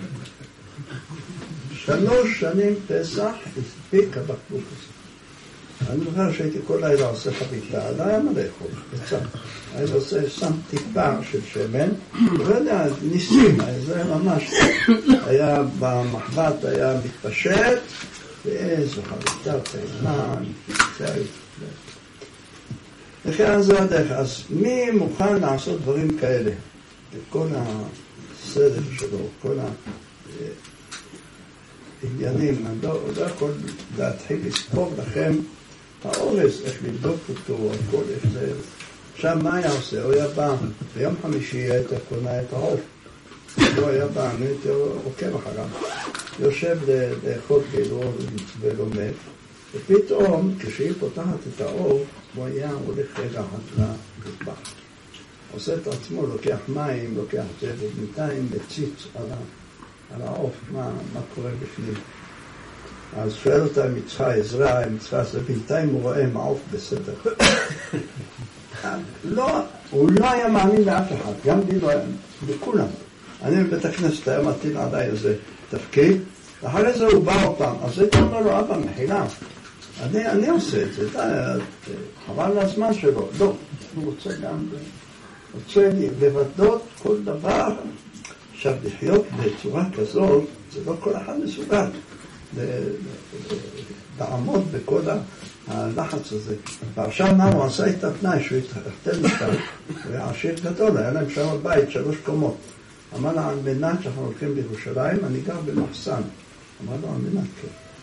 שלוש שנים פסח הספיק הבקבוק הזה. אני זוכר שהייתי כל לילה עושה חביתה, לא היה מה לאכול, בצד. הייתי עושה שם טיפה של שמן, לא יודע, ניסים, זה ממש היה במחבת, היה מתפשט, ואיזו חביתה, תימן, זה היה... וכן זה הדרך. אז מי מוכן לעשות דברים כאלה? כל הסדר שלו, כל העניינים, אני לא, לא יכול להתחיל לספור לכם האורס, איך לבדוק אותו, הכל, איך זה... עכשיו מה היה עושה? הוא היה בא, ביום חמישי הייתה קונה את העוף. הוא היה בא, אני הייתי עוקב אחריו. יושב לאכול גילו ולומד. ופתאום, כשהיא פותחת את האור, הוא היה הולך רגע למטבח. עושה את עצמו, לוקח מים, לוקח זה, ובינתיים מציץ על, על העוף, מה, מה קורה בפנים. אז שואל אותה אם היא צריכה עזרה, אם היא צריכה עזרה, בינתיים הוא רואה מעוף בסדר. לא, הוא לא היה מאמין לאף אחד, גם לי לא היה, בכולם. אני בבית הכנסת היה מטיל עליי איזה תפקיד, ואחרי זה הוא בא עוד פעם, אז הייתי אומר לו, אבא, מחילה. אני, אני עושה את זה, חבל לזמן שלו. לא, הוא רוצה גם, רוצה לבדות כל דבר. עכשיו, לחיות בצורה כזאת, זה לא כל אחד מסוגל. לעמוד בכל הלחץ הזה. ועכשיו מה הוא עשה את התנאי, שהוא התחתן משם, הוא היה עשיר גדול, היה להם שם בית, שלוש קומות. אמר לה, על מנת שאנחנו הולכים לירושלים, אני גר במחסן. אמר לו, על מנת כן.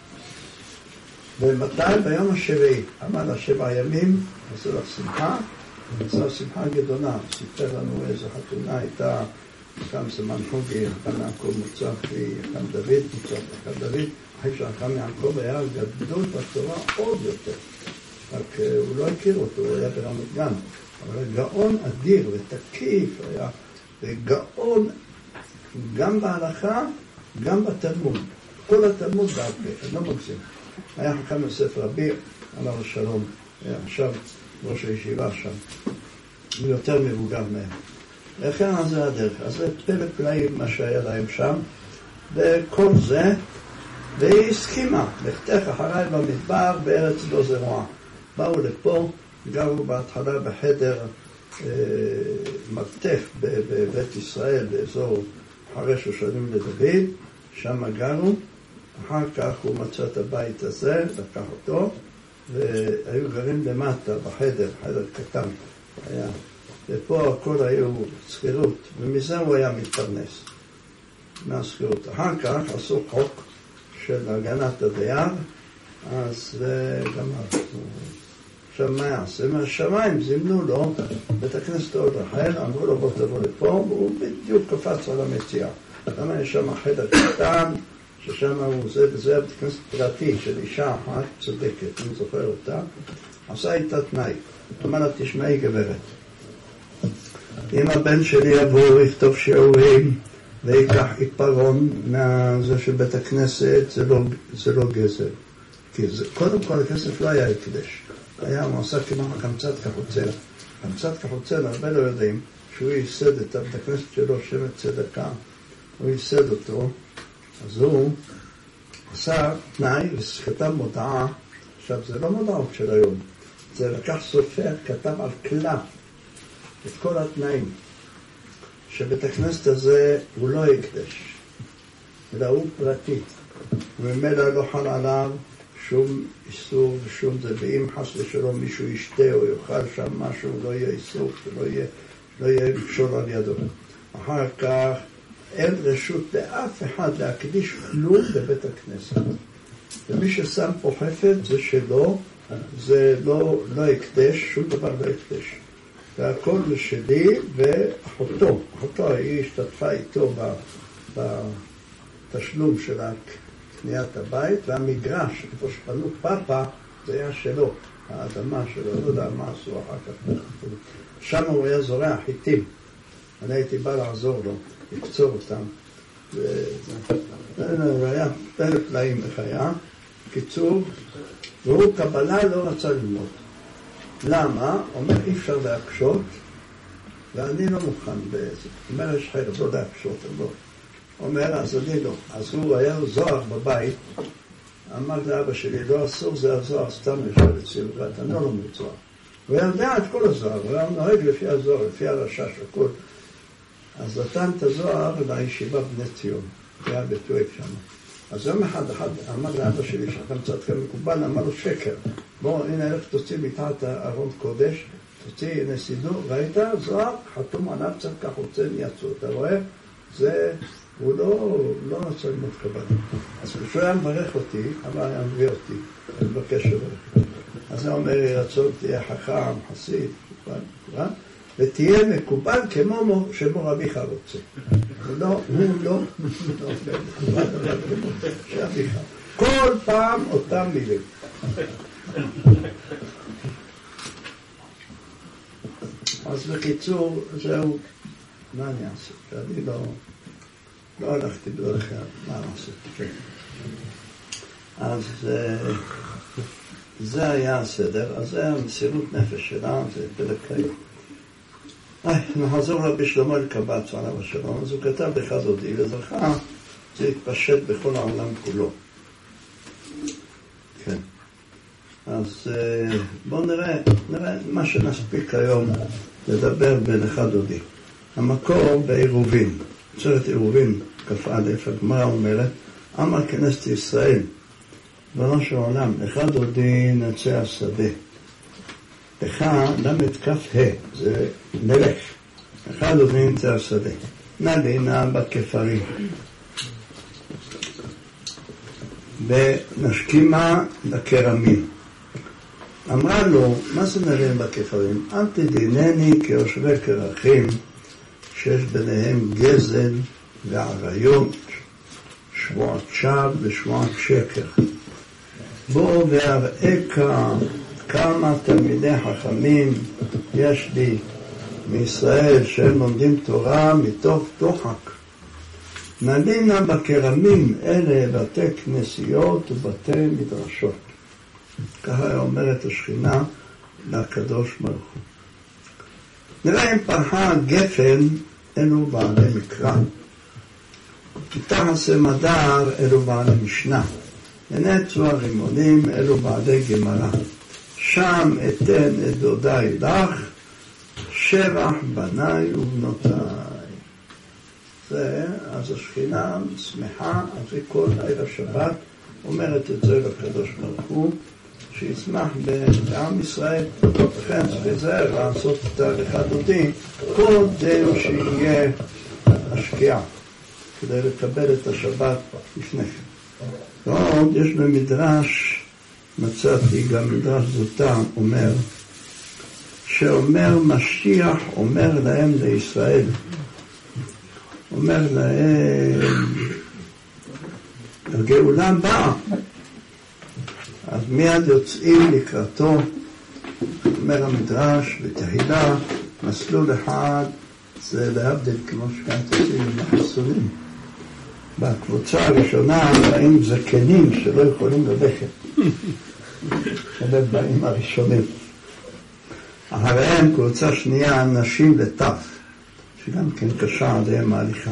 ומתי? ביום השביעי, אמר לה שבע ימים, עשה לך שמחה, עשה שמחה גדולה, סיפר לנו איזו חתונה הייתה, קם סמן חוגי, קם יעקב מוצב, קם דוד מוצב, קם דוד, אחרי שקם יעקב היה גדול בתורה עוד יותר, רק הוא לא הכיר אותו, הוא היה ברמת גן, אבל גאון אדיר ותקיף היה, וגאון גם בהלכה, גם בתלמוד, כל התלמוד בעפה, אני לא מגזים. היה חכם יוסף רבי, עליו השלום, עכשיו ראש הישיבה שם, הוא יותר מבוגר מהם. וכן אז זה הדרך, אז זה פלא פלאים מה שהיה להם שם, וכל זה, והיא הסכימה, לכתך אחריי במדבר בארץ לא זרועה. באו לפה, גרו בהתחלה בחדר אה, מרתף בבית ישראל, באזור אחרי שושנים לדוד, שם גרו, אחר כך הוא מצא את הבית הזה, לקח אותו, והיו גרים למטה בחדר, חדר קטן היה. ופה הכל היו סחירות, ומזה הוא היה מתפרנס, מהסחירות. אחר כך עשו חוק של הגנת הדייר, אז זה גמר. עכשיו מה יעשה? מהשמיים זימנו לו, בית הכנסת עוד רחל, אמרו לו בוא תבוא לפה, והוא בדיוק קפץ על המציאה. למה יש שם חדר קטן, ששם הוא זה, וזה בית כנסת פרטי של אישה אחת צודקת, אני זוכר אותה, עשה איתה תנאי. אמר לה, תשמעי גברת, אם הבן שלי יבוא יכתוב שיעורים ויקח עיפרון מהזה של בית הכנסת, זה לא, זה לא גזל. כי זה, קודם כל הכסף לא היה הקדש. היה, הוא עשה כמו חמצת כחוצר. חמצת כחוצר, הרבה לא יודעים, שהוא ייסד את בית הכנסת שלו, שמת צדקה, הוא ייסד אותו, אז הוא עשה תנאי וכתב מודעה. עכשיו, זה לא מודעות של היום. זה לקח סופר, כתב על קלף את כל התנאים, שבית הכנסת הזה הוא לא הקדש, אלא הוא פרטי, וממילא לא חל עליו שום איסור ושום זה, ואם חס ושלום מישהו ישתה או יאכל שם משהו, לא יהיה איסור, לא יהיה, לא יהיה מכשול על ידו. אחר כך אין רשות לאף אחד להקדיש כלום בבית הכנסת. ומי ששם פה חפץ זה שלו, זה לא, לא הקדש, שום דבר לא הקדש. והכל זה שלי ואחותו. אחותו היא השתתפה איתו בתשלום של קניית הבית, והמגרש, איפה שפנו פאפה, זה היה שלו. האדמה שלו, לא יודע מה עשו אחר כך. שם הוא היה זורע חיטים. אני הייתי בא לעזור לו, לקצור אותם. זה היה פלא פלאים בחיה. קיצור, והוא קבלה לא רצה ללמוד. למה? אומר אי אפשר להקשות, ואני לא מוכן בזה. אומר יש חייב לא להקשות, לא. אומר אז אני לא. אז הוא היה לו זוהר בבית, אמר לאבא שלי, לא אסור זה הזוהר, סתם יושב אצלי בבית, אני לא לומד זוהר. הוא היה יודע את כל הזוהר, הוא היה נוהג לפי הזוהר, לפי הרשש וכל. אז נתן את הזוהר לישיבה בני ציון, היה בטואק שם. אז יום אחד אחד אמר לאבא שלי שאתה מצאת כאן מקובל, אמר לו שקר. בוא, הנה הלך תוציא מתחת הארון קודש, תוציא, הנה סידור, ראית? זוהר, חתום עליו, צריך כך רוצה נייצור. אתה רואה? זה, הוא לא, לא רצה ללמוד קבלה. אז כשהוא היה מברך אותי, אבל היה מביא אותי, אני מבקש לברך. אז הוא אומר, רצון תהיה חכם, חסיד, מקובל, ותהיה מקובל כמו שבו רביך רוצה. הוא לא, הוא לא, לא, מקובל, אבל כמו שאביך. כל פעם אותם מילים. אז בקיצור, זהו, מה אני אעשה? שאני לא, לא הלכתי בדרך כלל, מה לעשות? אז זה היה הסדר, אז זה המסירות נפש שלה, זה בלקאי. נחזור רבי שלמה לקבץ עליו השלום, אז הוא כתב אחד הודי וזכה, זה התפשט בכל העולם כולו. כן. אז בואו נראה, נראה מה שנספיק היום לדבר בלכד הודי. המקור בעירובין, צורת עירובין, כ"א, הגמרא אומרת, אמר כנסת ישראל, בנו של העולם, לכד הודי נצא השדה. לך למד כף ה, זה נלך. אחד הודי נצא השדה. נלינה בכפרים. ונשכימה בכרמים. אמרה לו, מה זה נלינה בכפרים? אל תדינני כיושבי כרכים, שיש ביניהם גזל ועריות, שבועת שווא ושבועת שקר. בוא ואראך כמה תלמידי חכמים יש לי מישראל שהם לומדים תורה מתוך דוחק. נלינה בכרמים אלה בתי כנסיות ובתי מדרשות. ככה אומרת השכינה לקדוש ברוך הוא. נראה אם פרחה גפן אלו בעלי מקרא. תחת מדר אלו בעלי משנה. ונצו הרימונים אלו בעלי גמרא. שם אתן את דודי לך, שבח בניי ובנותיי. זה, אז השכינה שמחה, אז כל ערב שבת אומרת את זה לקדוש ברוך הוא, שישמח בעם ישראל. לכן זה לעשות את הלכד הודי, קודם שיהיה השקיעה, כדי לקבל את השבת לפני כן. ועוד יש במדרש, מצאתי גם מדרש זוטה, אומר, שאומר משיח, אומר להם לישראל, אומר להם, הגאולה באה, אז מיד יוצאים לקראתו, אומר המדרש, בתהילה, מסלול אחד, זה להבדיל כמו שכאן תוצאים עם החסונים. בקבוצה הראשונה באים זקנים שלא יכולים ללכת. אלה באים הראשונים. אחריהם קבוצה שנייה נשים לטף, שגם כן קשה עליהם ההליכה.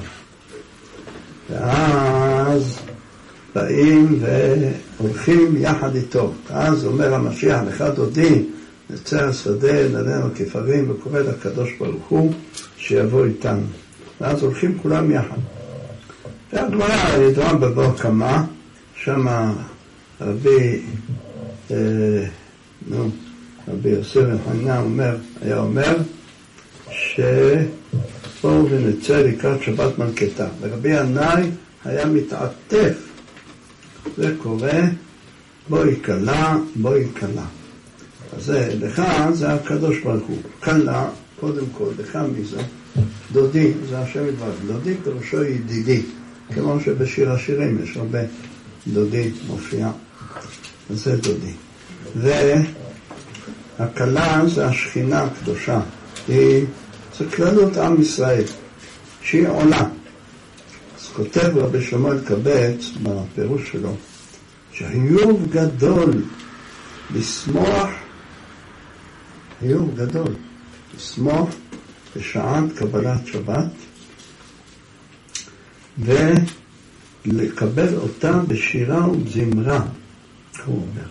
ואז באים והולכים יחד איתו. אז אומר המשיח, לכד הודי, נצא השדה, נעלינו כפרים, וקורא לקדוש ברוך הוא שיבוא איתנו. ואז הולכים כולם יחד. והגמרא ידועה בבוא קמה, שם רבי, אה, נו, רבי יוסף בן חנינא אומר, היה אומר, בואו ונצא לקראת שבת מלכתה. ורבי ינאי היה מתעטף. זה קורה, בואי קלה, בואי קלה. אז זה, לך זה הקדוש ברוך הוא. קלה, קודם כל, לך מי זה? דודי, זה השם יתברך. דודי פירושו ידידי. כמו שבשיר השירים יש הרבה דודי מופיע. אז זה דודי. והקלה זה השכינה הקדושה. היא, זה כללות עם ישראל, שהיא עולה. אז כותב רבי שמואל קבץ בפירוש שלו, שהיוב גדול לשמוח, היוב גדול לשמוח בשעת קבלת שבת, ולקבל אותה בשירה ובזמרה, הוא אומר.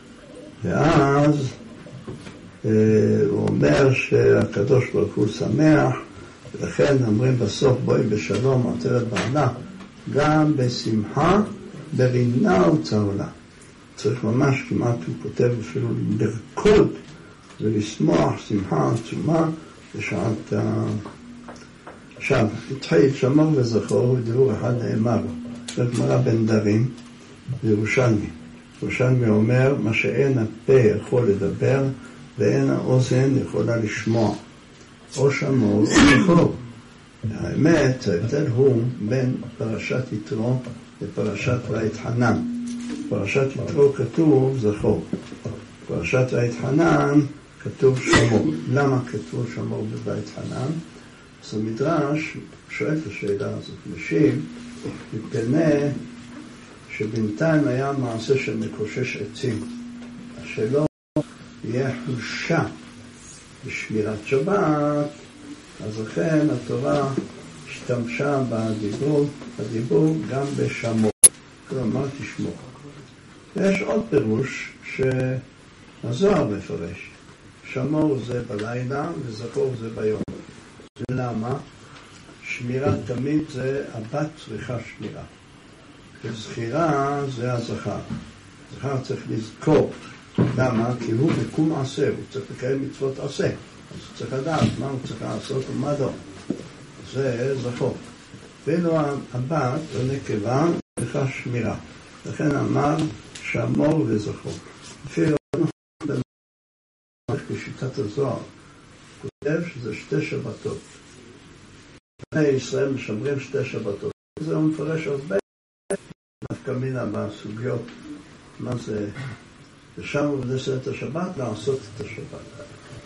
ואז אה, הוא אומר שהקדוש ברוך הוא שמח, ולכן אומרים בסוף בואי בשלום עטרת בעלה, גם בשמחה, ברינה וצהולה. צריך ממש, כמעט הוא כותב אפילו לרקוד ולשמוח שמחה עצומה בשעת ה... עכשיו, התחיל שמור וזכור, דיבור אחד נאמר, זה גמרא בן דרים, בירושלמי. ירושלמי אומר, מה שאין הפה יכול לדבר, ואין האוזן יכולה לשמוע. או שמור או זכור. האמת, ההבדל הוא בין פרשת יתרו לפרשת ואתחנן. פרשת יתרו כתוב זכור. פרשת ואתחנן כתוב שמור. למה כתוב שמור ואתחנן? אז המדרש שואל את השאלה הזאת, משיב, מפני שבינתיים היה מעשה של מקושש עצים, שלא יהיה חולשה בשמירת שבת, אז לכן התורה השתמשה בדיבור, בדיבור גם בשמור, כלומר תשמור. ויש עוד פירוש שהזוהר מפרש, שמור זה בלילה וזכור זה ביום. למה? שמירה תמיד זה הבת צריכה שמירה. וזכירה זה הזכר. זכר צריך לזכור. למה? כי הוא בקום עשה, הוא צריך לקיים מצוות עשה. אז הוא צריך לדעת מה הוא צריך לעשות ומה לא. זה זכור. ואילו הבת, הנקבה, צריכה שמירה. לכן אמר שמור וזכור. לפי רבי בשיטת הזוהר, כותב שזה שתי שבתות. בני ישראל משמרים שתי שבתות. זה הוא מפרש הרבה דווקא מינה בסוגיות, מה זה, ושם ובדסת את השבת, לעשות את השבת.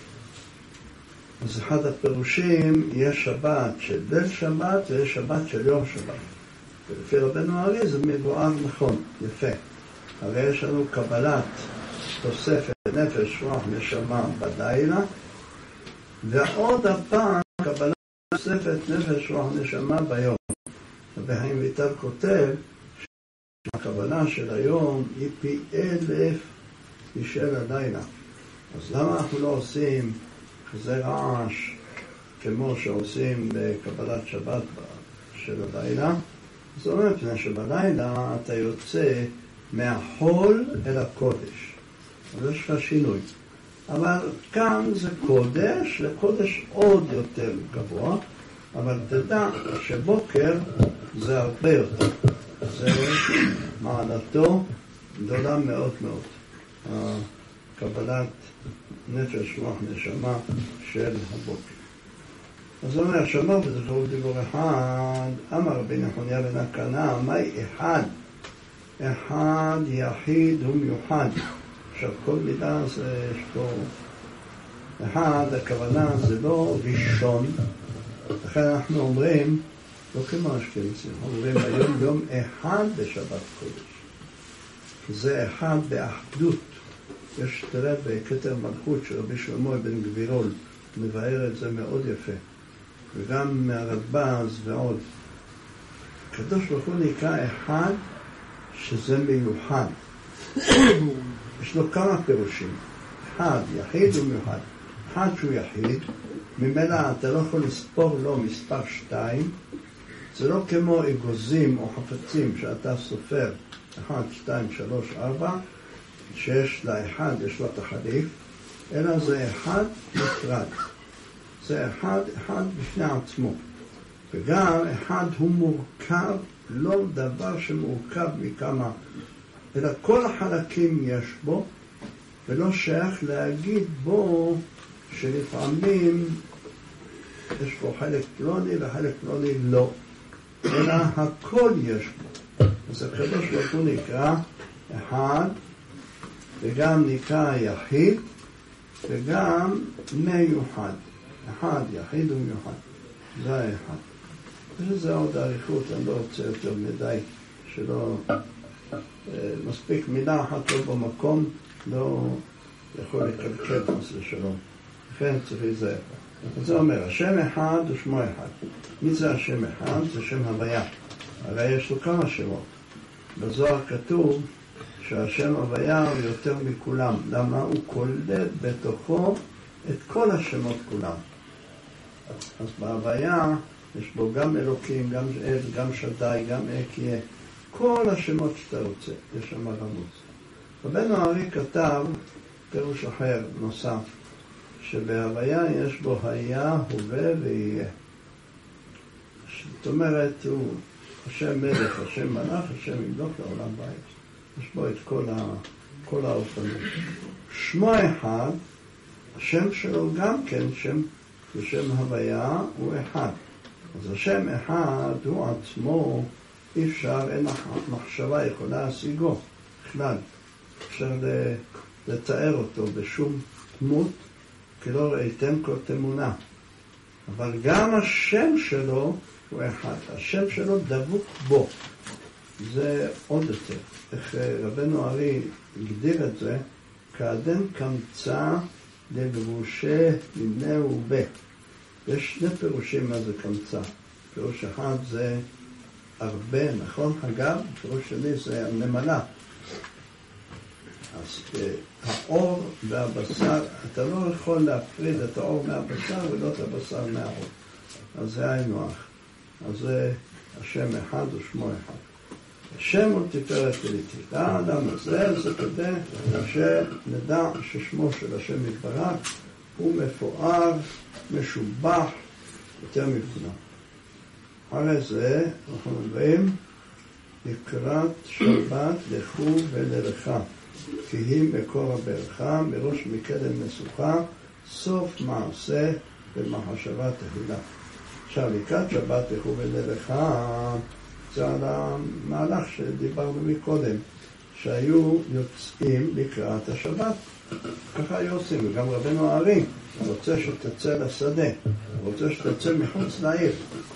אז אחד הפירושים, יש שבת של בין שבת ויש שבת של יום שבת. ולפי רבנו הארי זה מבואר נכון, יפה. הרי יש לנו קבלת תוספת נפש רוח נשמה בלילה, ועוד הפעם קבלת תוספת נפש רוח נשמה ביום. רבי חיים ויטל כותב שהקבלה של היום היא פי אלף משל הלילה. אז למה אנחנו לא עושים כזה רעש כמו שעושים בקבלת שבת של הלילה? זאת אומרת, פני שבלילה אתה יוצא מהחול אל הקודש. אז יש לך שינוי. אבל כאן זה קודש, לקודש עוד יותר גבוה, אבל תדע שבוקר זה הרבה יותר. זה מעלתו גדולה מאוד מאוד. קבלת נפש רוח נשמה של הבוקר. אז הוא אומר, שמור וזכור דיבור אחד, אמר רבי נחוניה בן הקנה, מהי אחד? אחד יחיד ומיוחד. עכשיו כל מילה זה יש פה אחד, הכוונה זה לא ראשון, לכן אנחנו אומרים, לא כמו אשכנזים, אומרים היום יום אחד בשבת קודש. זה אחד באחדות. יש תראה בכתר מלכות של רבי שלמה בן גבירול, מבאר את זה מאוד יפה. וגם מהרדב"ז ועוד. הקדוש ברוך הוא נקרא אחד שזה מיוחד. יש לו כמה פירושים. אחד, יחיד ומיוחד. אחד שהוא יחיד, ממילא אתה לא יכול לספור לו מספר שתיים. זה לא כמו אגוזים או חפצים שאתה סופר אחד, שתיים, שלוש, ארבע, שיש לאחד, יש לו תחליף, אלא זה אחד נפרד. זה אחד, אחד בפני עצמו. וגם אחד הוא מורכב, לא דבר שמורכב מכמה, אלא כל החלקים יש בו, ולא שייך להגיד בו שלפעמים יש בו חלק פלוני וחלק פלוני לא, אלא הכל יש בו. אז הקדוש ברוך הוא נקרא אחד, וגם נקרא יחיד, וגם מיוחד. אחד, יחיד ומיוחד. זה האחד. וזה עוד אריכות, אני לא רוצה יותר מדי, שלא מספיק מילה אחת לא במקום, לא יכול לקלקל חס ושלום. לכן צריך להיזהר. אז זה אומר, השם אחד ושמו אחד. מי זה השם אחד? זה שם הוויה. הרי יש לו כמה שמות. בזוהר כתוב שהשם הוויה הוא יותר מכולם. למה? הוא כולל בתוכו את כל השמות כולם. אז בהוויה יש בו גם אלוקים, גם אל, גם שדי, גם אקיה. כל השמות שאתה רוצה, יש שם רמוז. רבנו הארי כתב פירוש אחר נוסף, שבהוויה יש בו היה, הווה ויהיה. זאת אומרת, הוא השם מלך, השם מלך, השם ימלוך לעולם בית. יש בו את כל, ה, כל האופנים. שמו אחד, השם שלו גם כן, שם, בשם הוויה, הוא אחד. אז השם אחד הוא עצמו, אי אפשר, אין מחשבה יכולה להשיגו בכלל. אפשר לתאר אותו בשום דמות, כי לא ראיתם כל תמונה. אבל גם השם שלו הוא אחד. השם שלו דבוק בו. זה עוד יותר. איך רבנו הארי הגדיר את זה, כאדם קמצא לבושי מנה ובה. יש שני פירושים מה זה קמצא. פירוש אחד זה הרבה, נכון? אגב, פירוש שני זה נמלה. אז האור והבשר, אתה לא יכול להפריד את האור מהבשר ולא את הבשר מהאור. אז זה היינו הך. אז זה השם אחד ושמו אחד. השם הוא תפארת אליתי. האדם הזה זה כדי שנדע ששמו של השם יתברך הוא מפואר, משובח, יותר מכולם. אחרי זה אנחנו אומרים לקראת שבת לכו וללכה, כי היא מקור הברכה, מראש מקדם משוכה, סוף מעשה במחשבה תחילה. עכשיו לקראת שבת לכו וללכה זה על המהלך שדיברנו מקודם, שהיו יוצאים לקראת השבת. ככה היו עושים, וגם רבנו הארי רוצה שתצא לשדה, רוצה שתצא מחוץ לעיר.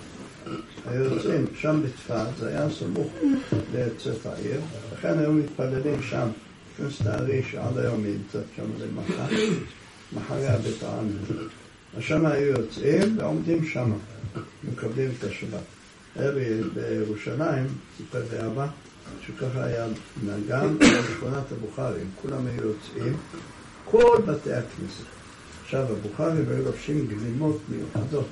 היו יוצאים שם בצפת, זה היה סמוך לצאת העיר, לכן היו מתפללים שם, כנסת הארי שעד היום נמצאת שם למחר, מחרי הבית העלמין. שם היו יוצאים ועומדים שם, מקבלים את השבת. ארי בירושלים, סיפר באבא, שככה היה נגן בשכונת הבוכרים, כולם היו יוצאים, כל בתי הכנסת. עכשיו הבוכרים היו לובשים גלימות מיוחדות,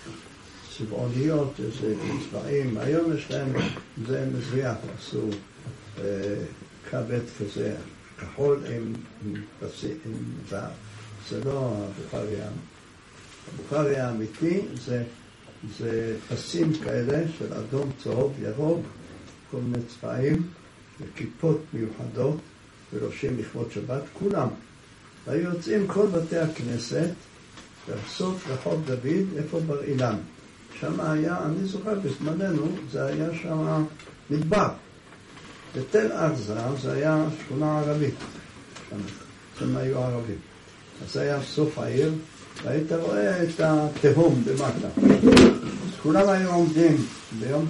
צבעוניות, איזה צבעים, היום יש להם, זה מזויף, עשו אה, כבד כזה, כחול עם פסים, זה לא הבוכרי העם. הבוכרי האמיתי זה, זה פסים כאלה של אדום, צהוב, ירוק, כל מיני צבעים וכיפות מיוחדות ולובשים לכבוד שבת, כולם. והיו יוצאים כל בתי הכנסת לסוף רחוב דוד, איפה בר אילן. שם היה, אני זוכר בזמננו, זה היה שם מדבר. בתל ארזה זה היה שכונה ערבית. שם, שם היו ערבים. אז זה היה סוף העיר, והיית רואה את התהום במטה. אז כולם היו עומדים ביום,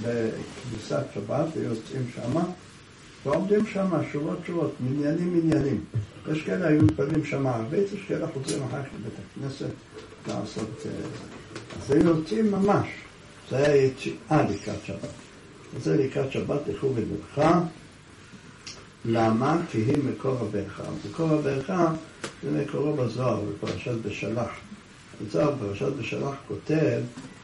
בכניסת שבת, ויוצאים שמה, ועומדים שמה שורות שורות, מניינים מניינים. יש כאלה היו מתפללים שמה ערבית, יש כאלה חוזרים אחר כך לבית הכנסת לעשות זה. אז היו יוצאים ממש. זה היה יציאה לקראת שבת. זה לקראת שבת לכו ולברכה. למה? כי היא מקור הברכה. מקור הברכה זה מקורו בזוהר, בפרשת בשלח. בזוהר, בפרשת בשלח כותב,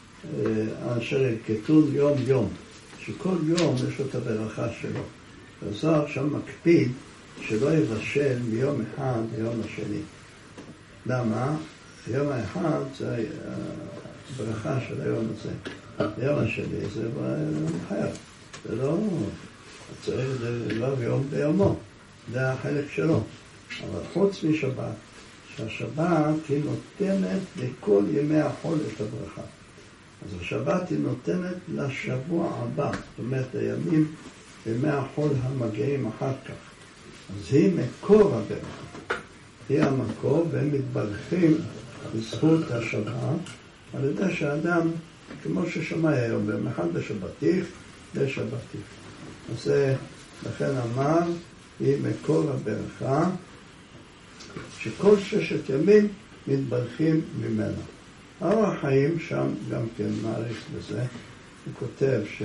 אשר ילקטון יום יום, שכל יום יש לו את הברכה שלו. בזוהר שם מקפיד שלא יבשל מיום אחד ליום השני. למה? יום האחד זה הברכה של היום הזה. יום השני זה חייב. זה לא... צריך לא יום ביומו. זה החלק שלו. אבל חוץ משבת, שהשבת היא נותנת לכל ימי החול את הברכה. אז השבת היא נותנת לשבוע הבא. זאת אומרת, הימים, ימי החול המגיעים אחר כך. אז היא מקור הברכה. היא המקור, והם מתברכים בזכות השבת, על ידי שהאדם, כמו ששמע היום, במחד בשבתיך, בשבתיך. אז זה, לכן אמר, היא מקור הברכה, שכל ששת ימים מתברכים ממנה. האור החיים שם גם כן מעריך בזה, הוא כותב ש...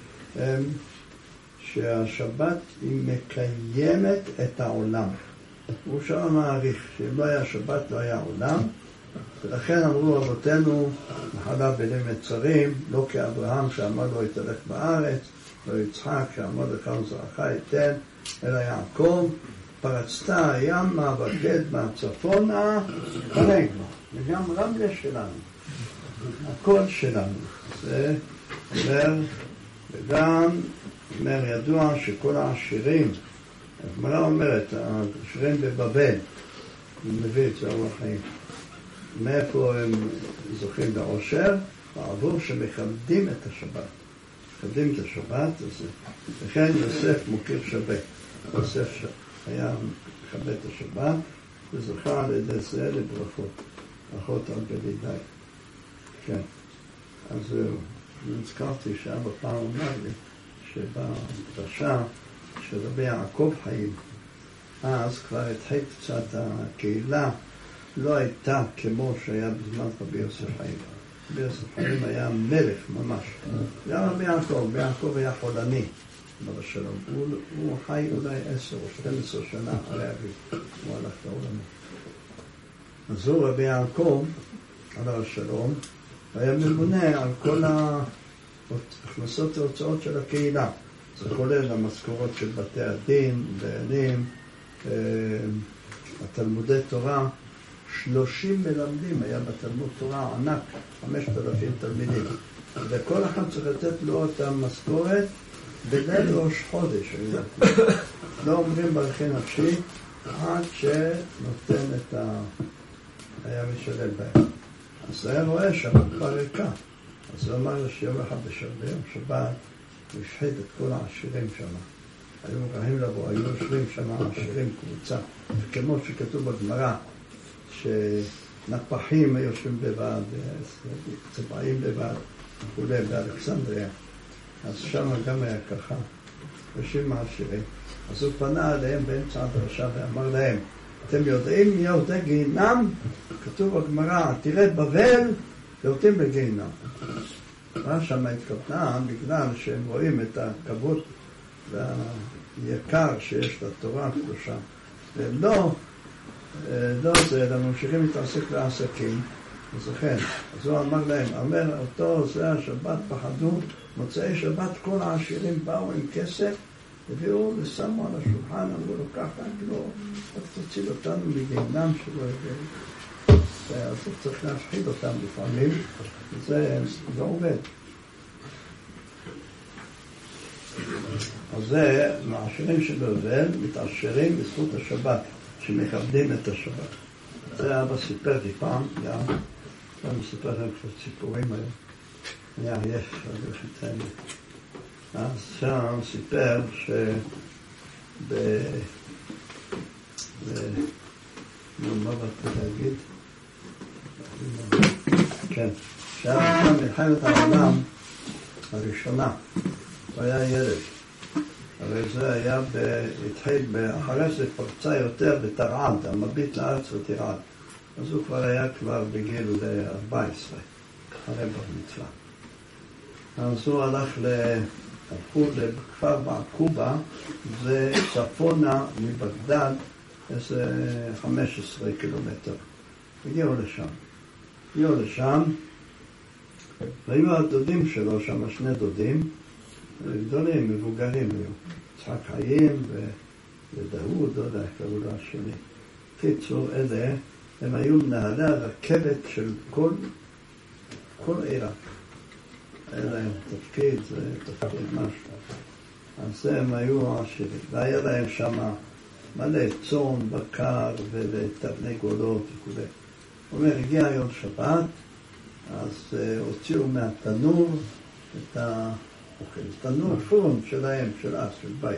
שהשבת היא מקיימת את העולם. הוא שם מעריך שאם לא היה שבת לא היה עולם, ולכן אמרו אבותינו, נחלה בני מצרים, לא כאברהם שאמר לו יתהלך בארץ, לא יצחק שאמר לך וזרעך ייתן, אלא יעקב, פרצת הימה בקדמה צפונה, ברגמה, וגם רמלה שלנו, הכל שלנו. זה אומר, וגם אומר ידוע שכל העשירים, הגמרא אומרת, העשירים בבבל, הוא מביא את זה אור החיים, מאיפה הם זוכים לעושר? בעבור שמכבדים את השבת. מכבדים את השבת, לכן יוסף מוקיר שבת. יוסף היה מכבד את השבת, וזוכה על ידי זה לברכות. ברכות על בלידי. כן. אז נזכרתי שאבא פעם אומר לי, שבפרשה של רבי יעקב חיים, אז כבר התחיל קצת הקהילה, לא הייתה כמו שהיה בזמן רבי יוסף חיים. רבי יוסף חיים היה מלך ממש. גם רבי יעקב, רבי יעקב היה חולני, אבל שלום. הוא, הוא חי אולי עשר או שתים עשרה שנה אחרי אביו, הוא הלך לעולמו. אז הוא רבי יעקב, עליו השלום, היה ממונה על כל ההכנסות וההוצאות של הקהילה. זה כולל המשכורות של בתי הדין, דיינים, התלמודי תורה, שלושים מלמדים היה בתלמוד תורה ענק, חמשת אלפים תלמידים. וכל אחד צריך לתת לו את המשכורת בליל ראש חודש. לא אומרים ברכי נפשי עד שנותן את ה... היה משלם בהם. אז היה רואה שם כבר ריקה. אז הוא אמר שיום אחד ביום שבת הוא השחית את כל העשירים שם. היו מוכרחים לבוא, היו יושבים שם עשירים קבוצה. כמו שכתוב בגמרא, שנפחים יושבים לבד, צבעים לבד, וכולי, באלכסנדריה. אז שם גם היה ככה, יושבים העשירים. אז הוא פנה אליהם באמצע הדרשה ואמר להם, אתם יודעים מי יורדי גיהינם? כתוב בגמרא, תראה בבל, יורדים לגיהינם. מה שם התכוונה? בגלל שהם רואים את הכבוד והיקר שיש לתורה הקדושה. והם לא, לא זה, אלא ממשיכים להתעסק לעסקים. אז לכן, אז הוא אמר להם, אומר אותו, זה השבת פחדו, מוצאי שבת כל העשירים באו עם כסף, הביאו ושמו על השולחן, אמרו לו ככה, לא, רק תציל אותנו מגיהינם שלא הביאו. אז צריך להפחיד אותם לפעמים, וזה לא עובד. אז זה, העשירים שבבבל מתעשרים בזכות השבת, שמכבדים את השבת. זה אבא סיפר לי פעם, היה, אני מספר להם קצת סיפורים היום. היה, יש, אז יש את זה. אז שם סיפר ש... ב... ב... מה באתי להגיד? כן, שהיה שם מלחמת העולם הראשונה, הוא היה ילד. הרי זה היה, התחיל, אחרי זה פרצה יותר בתרעד, המביט לארץ ותרעד. אז הוא כבר היה כבר בגיל ארבע עשרה, אחרי בר מצווה. אז הוא הלך הלכו לכפר בעקובה, זה צפונה מבגדד, איזה חמש עשרה קילומטר. הגיעו לשם. הגיעו לשם, והיו הדודים שלו שם, שני דודים, גדולים, מבוגרים היו. יצחק חיים ודאוד, לא יודע, קראו לו השני. קיצור, אלה, הם היו מנהלי הרכבת של כל, כל עיראק. היה להם תפקיד, זה תפקיד משהו. אז הם היו עשירים, והיה להם שם מלא צאן, בקר ותרנגולות וכו'. הוא אומר, הגיע יום שבת, אז הוציאו מהתנור את האוכל, תנור פורם שלהם, של אז, של בית.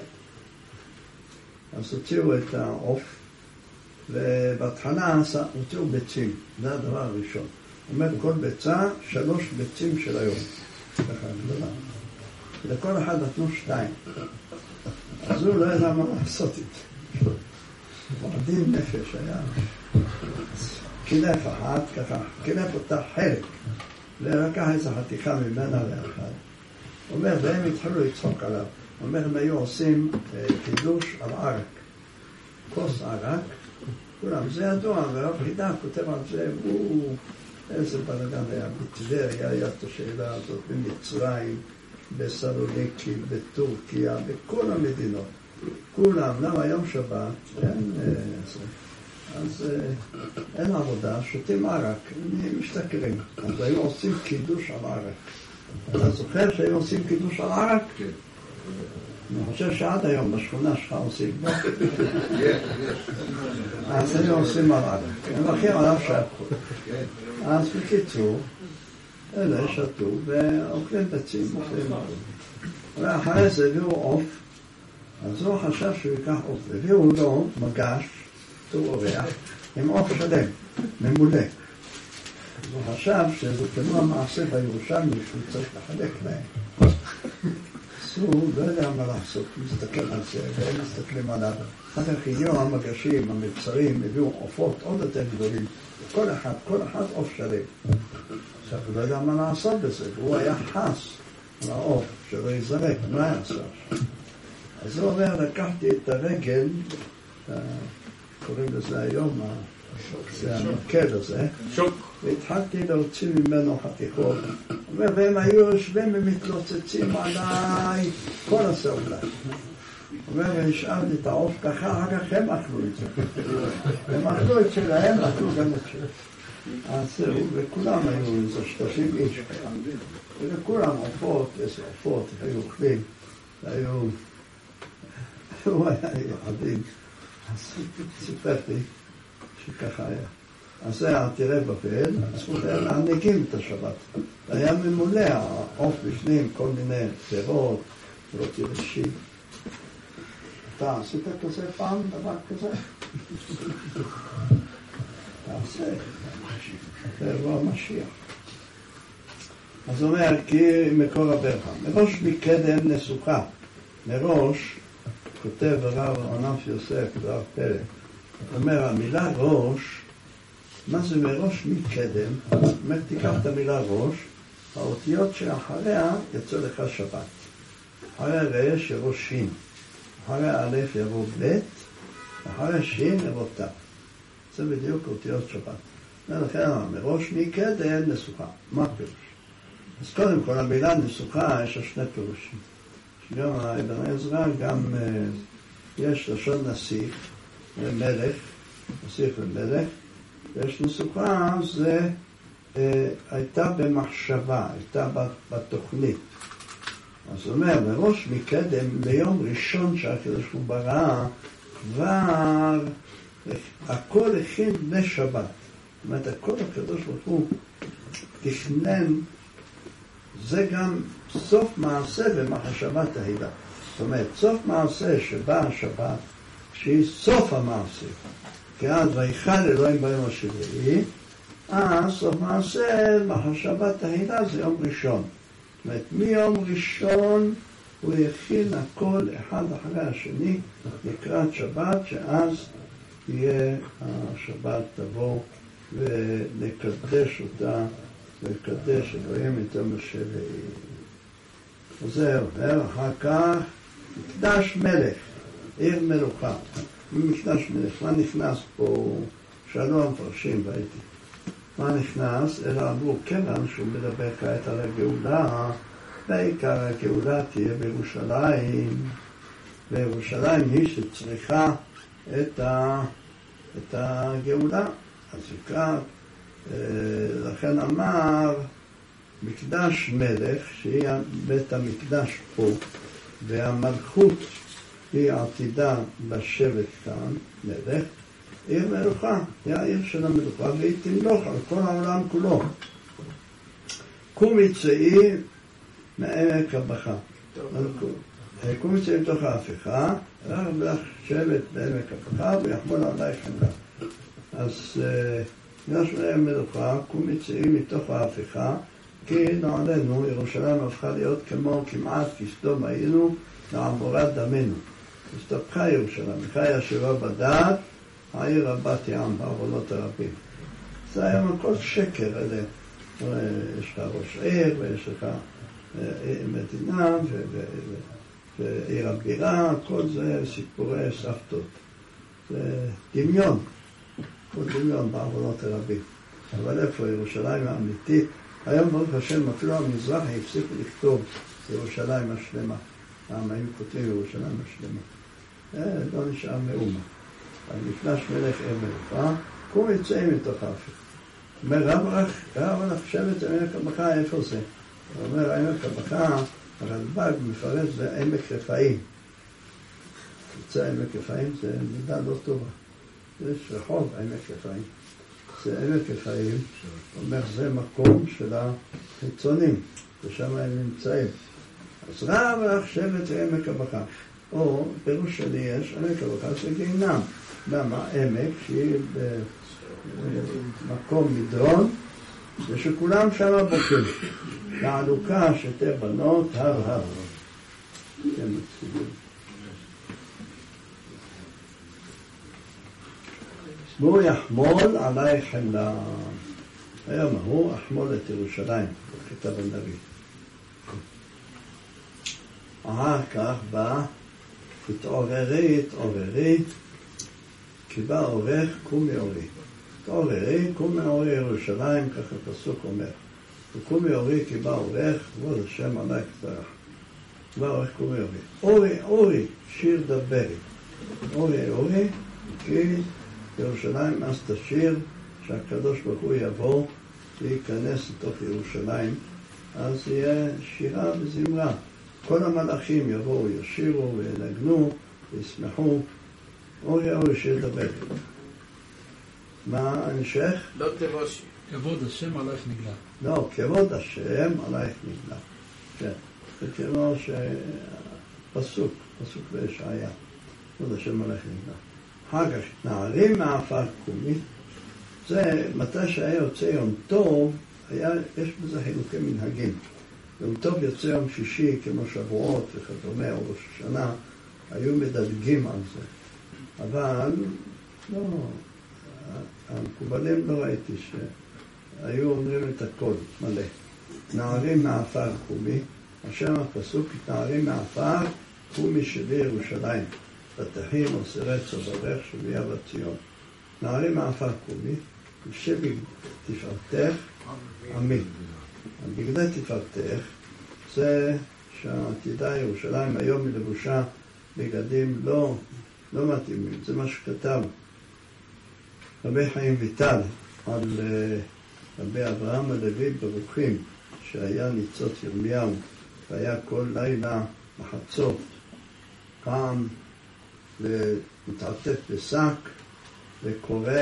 אז הוציאו את העוף, ובהתחלה הוציאו ביצים, זה הדבר הראשון. הוא אומר, כל ביצה, שלוש ביצים של היום. ככה גדולה. לכל אחד נתנו שתיים. אז הוא לא ידע מה לעשות איתו. מועדים נפש היה. קילף אחת, ככה, קילף אותה חלק. ולקח איזו חתיכה ממנה לאחד. הוא אומר, והם התחילו לצחוק עליו. הוא אומר, הם היו עושים קידוש על ערק. כוס ערק. כולם, זה ידוע, והרב חידה כותב על זה, הוא... איזה בלגן היה בטבריה, היה את השאלה הזאת, במצרים, בסלוניקי, בטורקיה, בכל המדינות. כולם, למה יום שבת, אין, אז אין עבודה, שותים ערק, הם משתכרים. אז היו עושים קידוש על ערק. אתה זוכר שהיו עושים קידוש על ערק? כן. אני חושב שעד היום בשכונה שלך עושים. אז היו עושים על ערק. הם הולכים עליו שפכו. אז בקיצור, אלה שתו ואוכלים ביצים, אוכלים ערק. ואחרי זה הביאו עוף, אז הוא חשב שהוא ייקח עוף. הביאו לו מגש, טור אורח, עם עוף שלם, ממולא. הוא חשב שזה כמו המעשה בירושלמי שהוא צריך לחלק להם. הוא לא יודע מה לעשות, הוא מסתכל על זה, והם מסתכלים עליו. אחר כך הגיעו המגשים, המבצרים, הביאו עופות עוד יותר גדולים. כל אחד, כל אחד עוף שלם. עכשיו הוא לא יודע מה לעשות בזה, והוא היה חס על העוף, שלא יזרק, מה היה עשה? אז הוא אומר, לקחתי את הרגל, קוראים לזה היום, זה המקל הזה, והתחלתי להוציא ממנו חתיכות. והם היו יושבים ומתלוצצים עליי כל הסעודה. והשארתי את העוף ככה, אחר כך הם אכלו את זה. הם אכלו את שלהם, אכלו גם את שלהם. אז זהו, וכולם היו איזה שלושים איש ככה. וכולם עופות, איזה עופות, היו אוכלים, והיו... הוא היה עדין. אז סיפרתי שככה היה. אז זה היה תראה בבל, אז הוא היה להנהיגים את השבת. היה ממולא, העוף בפנים, כל מיני פירות, פירות יבשים. אתה עשית כזה פעם, דבר כזה? תעשה. זה לא המשיח. אז הוא אומר, כי מקור הברכה. מראש מקדם נסוכה. מראש, כותב הרב ענף יוסף, הרב פלא. הוא אומר, המילה ראש, מה זה מראש מקדם? זאת אומרת, תיקח את המילה ראש, האותיות שאחריה יצא לך שבת. אחרי רש יבוא שין, אחרי א' יבוא ב', אחרי שין יבוא ת'. זה בדיוק אותיות שבת. ולכן מראש מקדם נסוכה. מה פירוש? אז קודם כל המילה נסוכה יש שני פירושים. גם אבן עזרא, גם יש לשון נסיך ומלך, נסיך ומלך, ויש נסוכה, זה אה, הייתה במחשבה, הייתה בתוכנית. אז הוא אומר, מראש מקדם, ביום ראשון שהקדוש הוא ברא, כבר הכל הכין בני שבת. זאת אומרת, הכל הקדוש ברוך הוא תכנן, זה גם סוף מעשה במחשבה תהילה. זאת אומרת, סוף מעשה שבא השבת, שהיא סוף המעשה. כי אז ויכל אלוהים ביום השביעי, אז סוף מעשה מחשבה תהילה זה יום ראשון. זאת אומרת, מיום ראשון הוא הכין הכל אחד אחרי השני לקראת שבת, שאז תהיה השבת תבוא ונקדש אותה, ונקדש אלוהים את יום השביעי. וזהו, ואחר כך מקדש מלך, עיר מלוכה. מקדש מלך, מה נכנס פה? שאלו המפרשים והייתי. מה נכנס? אלא אמרו, כיוון שהוא מדבר כעת על הגאולה, בעיקר הגאולה תהיה בירושלים, וירושלים היא שצריכה את, ה, את הגאולה. אז יקרא, לכן אמר, מקדש מלך, שהיא בית המקדש פה, והמלכות היא עתידה לשבת כאן, מלך, עיר מלוכה, היא העיר של המלוכה, והיא תמלוך על כל העולם כולו. קומי צאי מעמק הבכה. קומי צאי מתוך ההפיכה, רב לך שבט בעמק הבכה, ויחמול עלייך חמלה. אז יש להם מלוכה, קומי צאי מתוך ההפיכה, כי נעלינו, ירושלים הפכה להיות כמו כמעט כסדום היינו, לעמורת דמנו. הסתפחה ירושלים, חיה שירה בדעת, העיר רבת ים, בעוונות הרבים. זה היה כל שקר, יש לך ראש עיר, ויש לך מדינה, ועיר הבירה, כל זה סיפורי סבתות. זה דמיון, כל דמיון בעוונות הרבים. אבל איפה ירושלים האמיתית? היום ברוך השם, אפילו המזרח הפסיקו לכתוב ירושלים השלמה. העם היו כותבים ירושלים השלמה. לא נשאר מאומה. אז נפלש מלך עיר מלוכה, קום יצא מתוך ההפיכה. אומר רב לך, רב לך שבט עמק הבכה, איפה זה? הוא אומר, עמק הבכה, הרלב"ג מפרש, זה עמק רפאים. יצא עמק רפאים, זה מידה לא טובה. יש רחוב עמק רפאים. זה עמק רפאים, אומר, זה מקום של החיצונים, ושם הם נמצאים. אז רב לך שבט עמק הבכה. או פירוש שלי יש, עמק הבכה זה גיהינם. למה? עמק שהיא במקום מדרון, ושכולם שם בוכים. לעלוקה שתי בנות, הר הר. כן, מצליחים. והוא יחמול עלייך חמלה. היום הוא אחמול את ירושלים, כתב הנביא. אחר כך בא, התעוררי, התעוררי, כי בא עורך קומי אורי. התעוררי, קומי אורי ירושלים, ככה הפסוק אומר. וקומי אורי כי בא עורך, כבוד השם עלייך תברך. בא עורך קומי אורי. אורי, אורי, שיר דברי. אורי, אורי, כי ירושלים אז תשיר שהקדוש ברוך הוא יבוא וייכנס לתוך ירושלים, אז יהיה שירה וזמרה. כל המלאכים יבואו, ישירו וינגנו וישמחו. אורי אורי שיר דבר. מה המשך? לא תבושי. כבוד השם עלייך נגלה. לא, כבוד השם עלייך נגלה. כן, זה כמו שפסוק, פסוק בישעיה. כבוד השם עלייך נגלה. אחר כך, נערים מהעפר קומי, זה מתי שהיה יוצא יום טוב, היה, יש בזה חילוקי מנהגים. יום טוב יוצא יום שישי, כמו שבועות וכדומה, או ראש השנה, היו מדלגים על זה. אבל, לא, המקובלים לא ראיתי שהיו אומרים את הכל מלא. נערים מהעפר קומי, השם הפסוק, נערים מהעפר קומי שבי ירושלים. בתחים או סרץ או ברך שבייה בציון. נערים מהעפר קומי, שבגדי תפארתך עמי. בגדי תפארתך זה שהעתידה ירושלים היום מלבושה בגדים לא, לא מתאימים. זה מה שכתב רבי חיים ויטל על רבי אברהם הלוי ברוחים, שהיה ניצוץ ירמיהו והיה כל לילה מחצות פעם ומתעטף בשק וקורא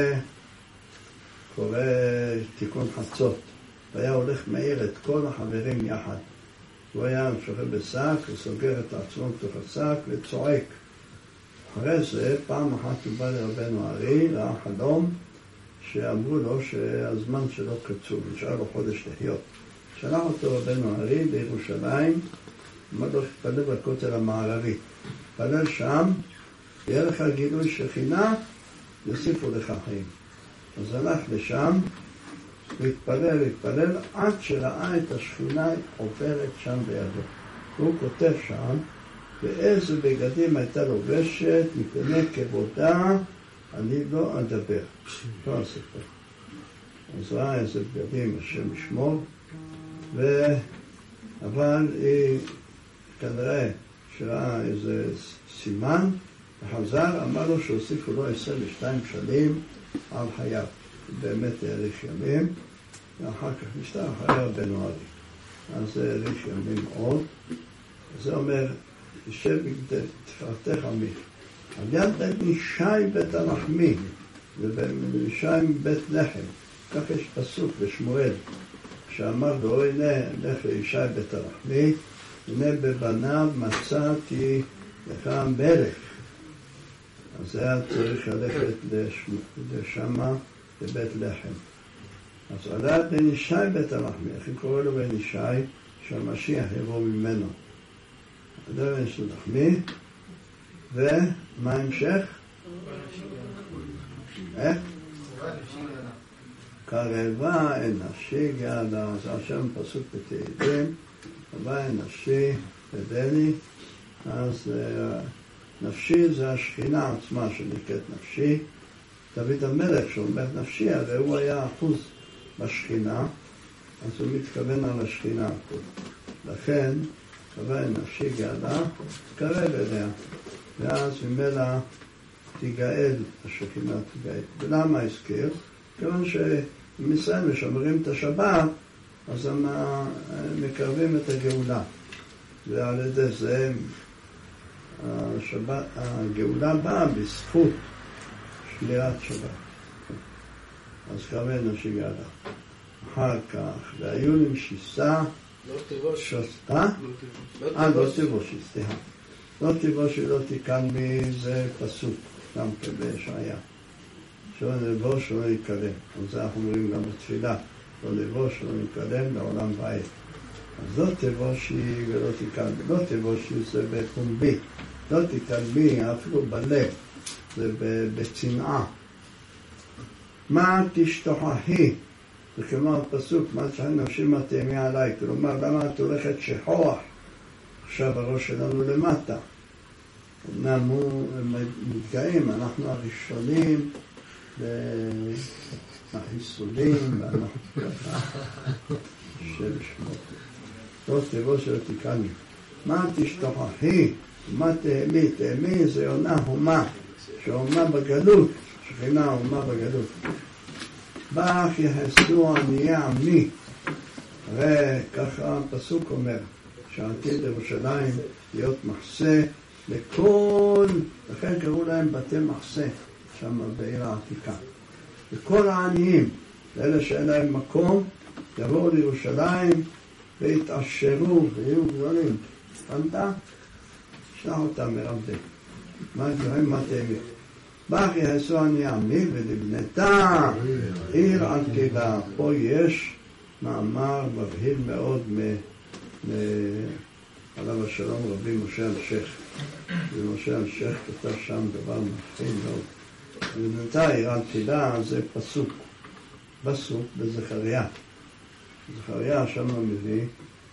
קורא תיקון חצות, והיה הולך מהיר את כל החברים יחד. הוא היה שוכב בשק וסוגר את עצמו בתוך השק וצועק. אחרי זה פעם אחת הוא בא לרבנו ארי, ראה חלום שאמרו לו שהזמן שלו קצוב, נשאר לו חודש לחיות. שלח אותו רבנו ארי בירושלים, אמר לו שתפלל בכותל המערבי, תפלל שם, יהיה לך גילוי שכינה, יוסיפו לך חיים. אז הלך לשם, והתפלל, והתפלל, עד שראה את השכינה עוברת שם בידו. הוא כותב שם, ואיזה בגדים הייתה לובשת, מפני כבודה, אני לא אדבר. לא הספר. אז ראה איזה בגדים, השם ישמור, ו... אבל היא כנראה שראה איזה סימן, וחזר, אמר לו שהוסיפו לו עשרים ושתיים שנים על חייו. באמת האריך ימים, ואחר כך נשתר אחרי רבנו ארי. אז זה ריש ימים מאוד. זה אומר, תשב בגדי תפארתך עמי. על יד בית ישי בית הלחמי, ובישי בית לחם. כך יש פסוק בשמואל, שאמר לו, הנה לך לישי בית הלחמי, הנה בבניו מצאתי לך מלך. אז זה היה צריך ללכת לשמה, לבית לחם. אז עלה בן ישי בית הלחמי, איך קורא לו בן ישי? שהמשיח יבוא ממנו. עלה בן ישי לחמי, ומה המשך? איך? קרבה אנשי גאלה, זה עכשיו פסוק בתהילים, קרבה אנשי בבני, אז נפשי זה השכינה עצמה שנקראת נפשי. דוד המלך שאומר נפשי, הרי הוא היה אחוז בשכינה, אז הוא מתכוון על השכינה. לכן, קרבה אנשי גאלה, קרב אליה, ואז ממילא תיגאל, השכינה תיגאל. ולמה הזכיר? כיוון שאם ישראל משמרים את השבת, אז הם מקרבים את הגאולה. ועל ידי זה השבת, הגאולה באה בזכות שמירת שבת. אז קרבה אנשי גאלה. אחר כך, והיו להם שיסה, לא תבושי. אה? אה, לא תבושי, סליחה. לא תבושי, לא תיקן בי, זה פסוק, גם כבישעיה. שלא נבוש, לא יקדם. אז זה אנחנו אומרים גם בתפילה. לא נבוש, לא יקדם, לעולם ועד. אז לא תבושי ולא תיקן בי. לא תבושי זה בפומבי. לא תיקן בי, אפילו בלב. זה בצנעה. מה תשתוכחי? זה כמו הפסוק, מה שאני נפשי מתאמי עליי. כלומר, למה את הולכת שכוח? עכשיו הראש שלנו למטה. אמנם הוא מתגאים, אנחנו הראשונים והחיסולים, ואנחנו ככה של שמות. לא תבוא שלא תיקני. מה תשתוכחי? מה תאמי? תאמי זה עונה הומה, שהומה בגלות, שכינה הומה בגלות. בך יחסו עניי עמי. הרי ככה הפסוק אומר, שעתיד ירושלים להיות מחסה לכל, לכן קראו להם בתי מחסה, שם בעיר העתיקה. לכל העניים, לאלה שאין להם מקום, יבואו לירושלים והתעשרו ויהיו גדולים. הבנת? שלח אותם מרבדי. מה קוראים? מה תאמי? בך יחסו עניי עמי ולבנתה עיר עתיקה. פה יש מאמר מבהיל מאוד מ... עליו השלום רבי משה אלשיך. ומשה אלשיך כתב שם דבר מפחיד מאוד. ובנתה עיר עתיקה זה פסוק. פסוק בזכריה. זכריה שם מביא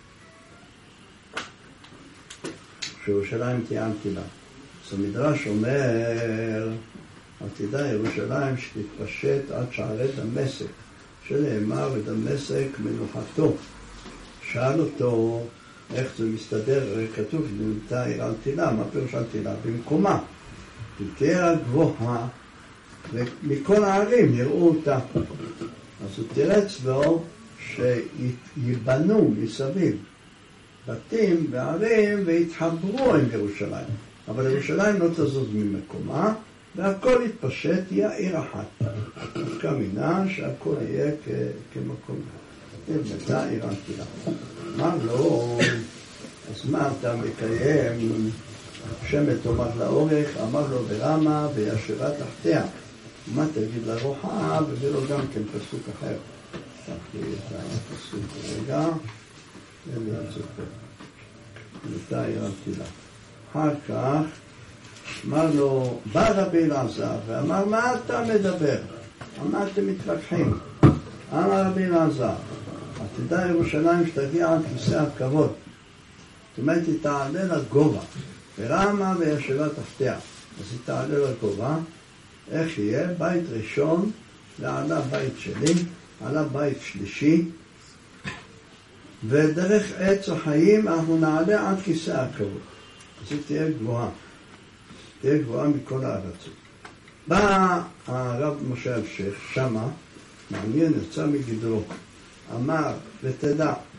שירושלים תהיה עתיקה. אז המדרש אומר עתידה ירושלים שתתפשט עד שערי דמשק, שנאמר ודמשק מנוחתו. שאל אותו איך זה מסתדר, כתוב נמתה עיר עתידה, מה פירוש עתידה? במקומה. תהיה גבוהה ומכל הערים יראו אותה. אז הוא תירץ לו שיבנו מסביב בתים וערים והתחברו עם ירושלים. אבל ירושלים לא תזוז ממקומה, והכל יתפשט, יהיה עיר אחת. כמינה שהכל יהיה כמקום. נבנתה עיר עתיקה. אמר לו, אז מה אתה מקיים? שמת תאמר לאורך, אמר לו ברמה וישבה תחתיה. מה תגיד לרוחה? וביא לו גם כן פסוק אחר. תחתי את הפסוק רגע, ואני אצפה. נבנתה עיר עתיקה. אחר כך אמר לו, בא רבי אלעזר ואמר, מה אתה מדבר? מה אתם מתווכחים? אמר רבי אלעזר, עתידה ירושלים שתגיע עד כיסא הכבוד. זאת אומרת, היא תעלה לגובה. ורמה וישבה תחתיה. אז היא תעלה לגובה. איך יהיה? בית ראשון, ועלה בית שני, עלה בית שלישי, ודרך עץ החיים אנחנו נעלה עד כיסא הכבוד. אז היא תהיה גבוהה. תהיה גבוהה מכל הארצות. בא הרב משה אלשיך, שמה, מעניין, יצא מגדרו. אמר, ותדע,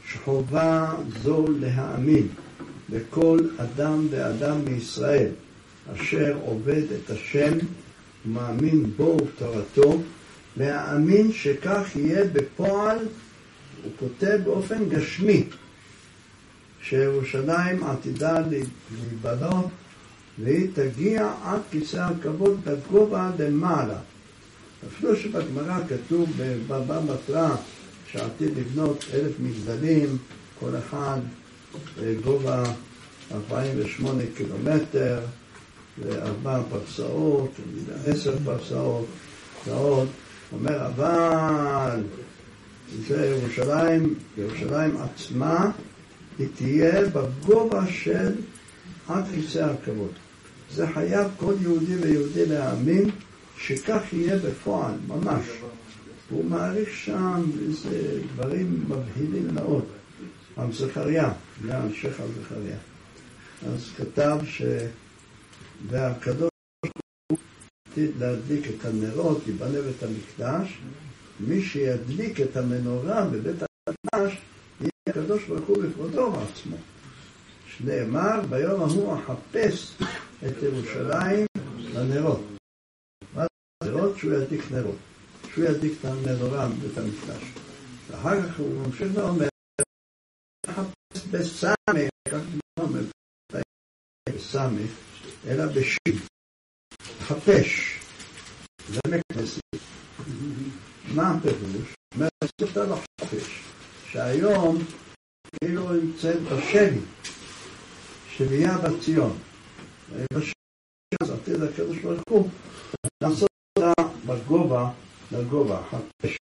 שחובה זו להאמין בכל אדם ואדם מישראל אשר עובד את השם ומאמין בו ובתורתו, להאמין שכך יהיה בפועל. הוא כותב באופן גשמי שירושלים עתידה להיבנות והיא תגיע עד כיסא הכבוד בגובה למעלה. אפילו שבגמרא כתוב בבבא בתרא שעתיד לבנות אלף מגדלים, כל אחד גובה ארבעים ושמונה קילומטר וארבע פרסאות, עשר פרסאות ועוד. אומר אבל זה ירושלים, ירושלים עצמה היא תהיה בגובה של עד כיסא הכבוד. זה חייב כל יהודי ויהודי להאמין שכך יהיה בפועל, ממש. הוא מעריך שם איזה דברים מבהילים מאוד. עם זכריה, גם שייך על זכריה. אז כתב ש... והקדוש הוא להדליק את הנרות, ייבנה בית המקדש. מי שידליק את המנורה בבית המקדש יהיה הקדוש ברוך הוא בכבודו בעצמו. שנאמר ביום ההוא אחפש את ירושלים לנרות. מה זה נרות? שהוא ידליק נרות. שהוא ידליק את המנורה בבית המקדש. ואחר כך הוא ממשיך ואומר אחפש בסמך, כך לא אומר בסמך, אלא בשים. חפש. זה מכנסי. מה הפירוש? מרצות על החופש, שהיום כאילו נמצאת בשבי, שבייה בציון. בשבי אז עתיד הקדוש ברוך הוא, לעשות אותה בגובה, לגובה, חפש.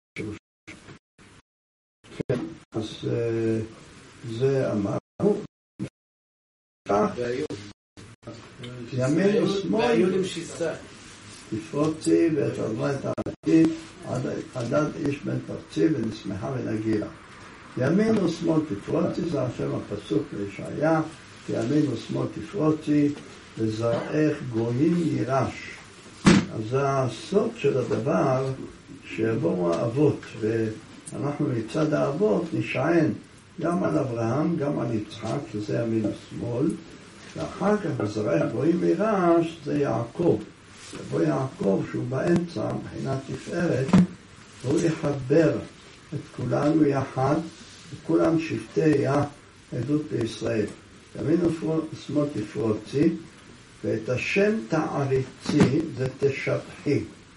כן, אז זה אמרנו. כך, ימינו שמאל, תפרוצי ואת עברה את העתיד, עדד איש בן פרצי ונשמחה ונגילה. ימין ושמאל תפרוצי, זה השם הפסוק לישעיה, כי ימין ושמאל תפרוצי, וזרעך גויים יירש. אז זה הסוד של הדבר שיבואו האבות, ואנחנו מצד האבות נשען גם על אברהם, גם על יצחק, שזה ימין ושמאל, ואחר כך בזרעך גויים יירש, זה יעקב. ובו יעקב שהוא באמצע, מבחינת תפארת, והוא יחבר את כולנו יחד, וכולם שבטי העדות לישראל. ימין ושמאל תפרוצי, ואת השם תעריצי, זה תשבחי.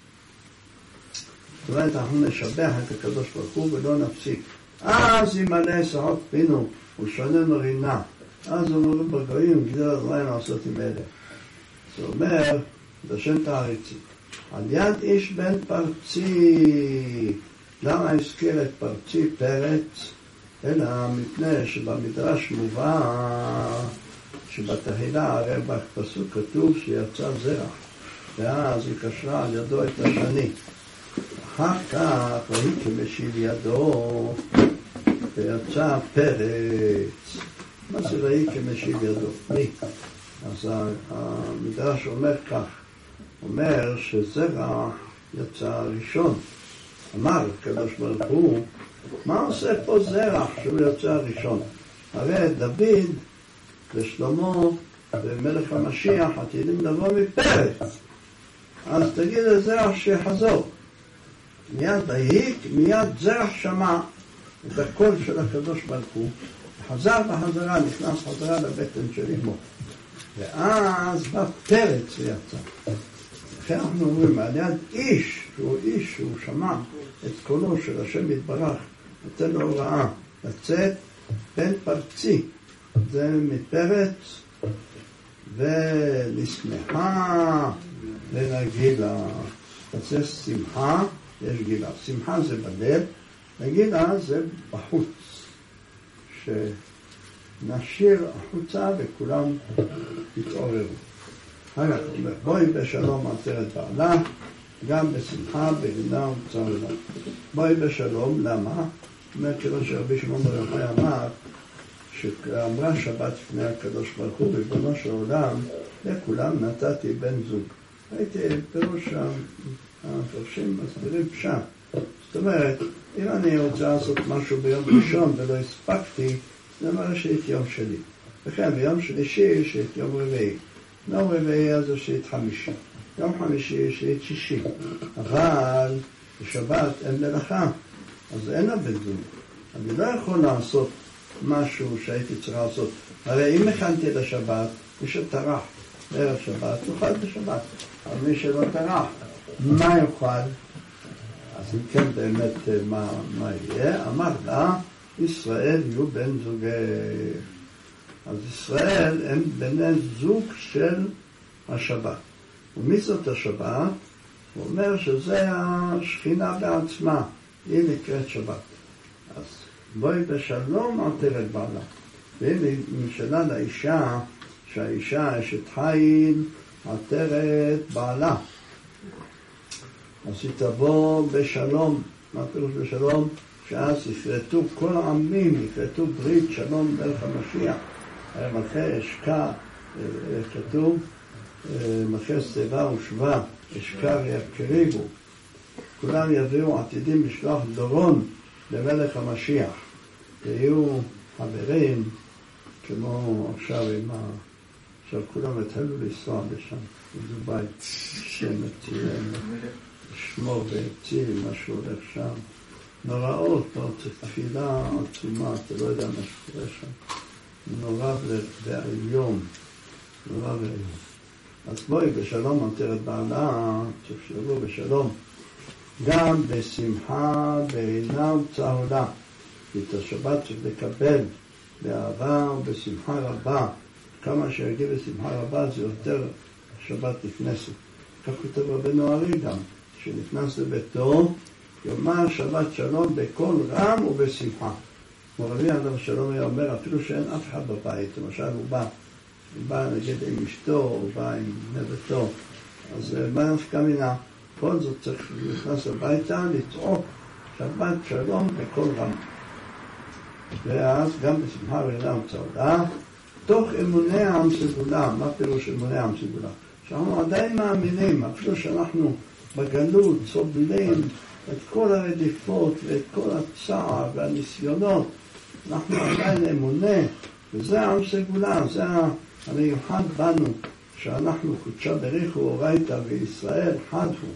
זאת אומרת, אנחנו נשבח את הקדוש ברוך הוא ולא נפסיק. אז ימלא שעות פינו, ושוננו רינה. אז אומרים בגויים, גדל הזרעים לעשות עם אלה. זאת אומרת, זה שם תעריצי. על יד איש בן פרצי. למה הזכיר את פרצי פרץ? אלא מפני שבמדרש מובא שבתחילה, הרי בפסוק כתוב שיצא זרע, ואז היא קשרה על ידו את השני. אחר כך ראי כמשיל ידו ויצא פרץ. מה זה ראי כמשיל ידו? מי? אז המדרש אומר כך, אומר שזרע יצא ראשון. אמר הקדוש ברוך הוא, מה עושה פה זרע שהוא יצא ראשון? הרי דוד ושלמה ומלך המשיח עתידים לבוא מפרץ. אז תגיד לזרע שיחזור. מיד בהיק, מיד זרע שמע את הקול של הקדוש ברוך הוא, חזר בחזרה, נכנס חזרה לבטן של אמו. ואז בפרץ ויצא. לכן אנחנו אומרים, על יד איש, שהוא איש, שהוא שמע את קולו של השם יתברך, נותן לו הוראה לצאת בן פרצי. זה מפרץ ונשמחה ונגילה. זה שמחה, יש גילה. שמחה זה בלב, נגילה זה בחוץ. שנשאיר החוצה וכולם יתעוררו. הלאה, בואי בשלום עטרת בעלה, גם בשמחה, בגינה ובצערה. בואי בשלום, למה? אומר כאילו שרבי שמעון בר יוחאי אמר, שאמרה שבת לפני הקדוש ברוך הוא, בריבונו של עולם, לכולם נתתי בן זוג. הייתי פירוש המפרשים מסבירים פשט. זאת אומרת, אם אני רוצה לעשות משהו ביום ראשון ולא הספקתי, זה אומר שהייתי יום שלי. וכן, ביום שלישי יש את יום רביעי. יום רביעי אז יש את חמישי. יום חמישי יש את שישי. אבל בשבת אין מלאכה, אז אין הבן זוג. אני לא יכול לעשות משהו שהייתי צריך לעשות. הרי אם הכנתי לשבת, מי שטרח בערב שבת, יוכל בשבת. אבל מי שלא טרח, מה יוכל? אז אם כן באמת מה, מה יהיה? אמר לה, ישראל יהיו בן זוגי. אז ישראל הם בני זוג של השבת. ומי זאת השבת? הוא אומר שזה השכינה בעצמה, היא נקראת שבת. אז בואי בשלום עטרת בעלה. והנה משלה לאישה, שהאישה אשת חיל עטרת בעלה. אז היא תבוא בשלום. מה פירוש בשלום? שאז יפרטו כל העמים, יפרטו ברית שלום דרך המשיח. מלכי אשכה, כתוב, מלכי שיבה ושבא, אשכה ויקריבו. כולם יביאו עתידים לשלוח דורון למלך המשיח. ויהיו חברים, כמו עכשיו עם ה... עכשיו כולם התחלו לנסוע לשם, בדובאי, שמתי לשמור והציל מה שהולך שם. נוראות, לא צריך תפילה עצומה, אתה לא יודע מה שקורה שם. נורא והיום, נורא והיום. אז בואי בשלום עטרת בעלה, תפשרו בשלום. גם בשמחה, בעינה וצהולה. כי את השבת צריך לקבל באהבה ובשמחה רבה. כמה שיגיע בשמחה רבה זה יותר שבת נכנסת. כך כותב רבנו ארי גם, שנכנס לביתו, יאמר שבת שלום בקול רם ובשמחה. כמו רבי אדם שלום היה אומר, אפילו שאין אף אחד בבית, למשל הוא בא, הוא בא נגיד עם אשתו, הוא בא עם נבטו, אז מה נפקא מינה? כל זאת צריך להכנס הביתה, לצעוק שבת שלום בקול רם. ואז גם בשמחה רעילה וצהולה, תוך אמוני העם סגולה. מה פירוש אמוני העם סגולה? שאנחנו עדיין מאמינים, אפילו שאנחנו בגלות סובלים את כל הרדיפות ואת כל הצער והניסיונות, אנחנו עדיין אמונה, וזה העם סגולה, זה המיוחד בנו, שאנחנו קודשה בריחו אורייתא וישראל חד הוא.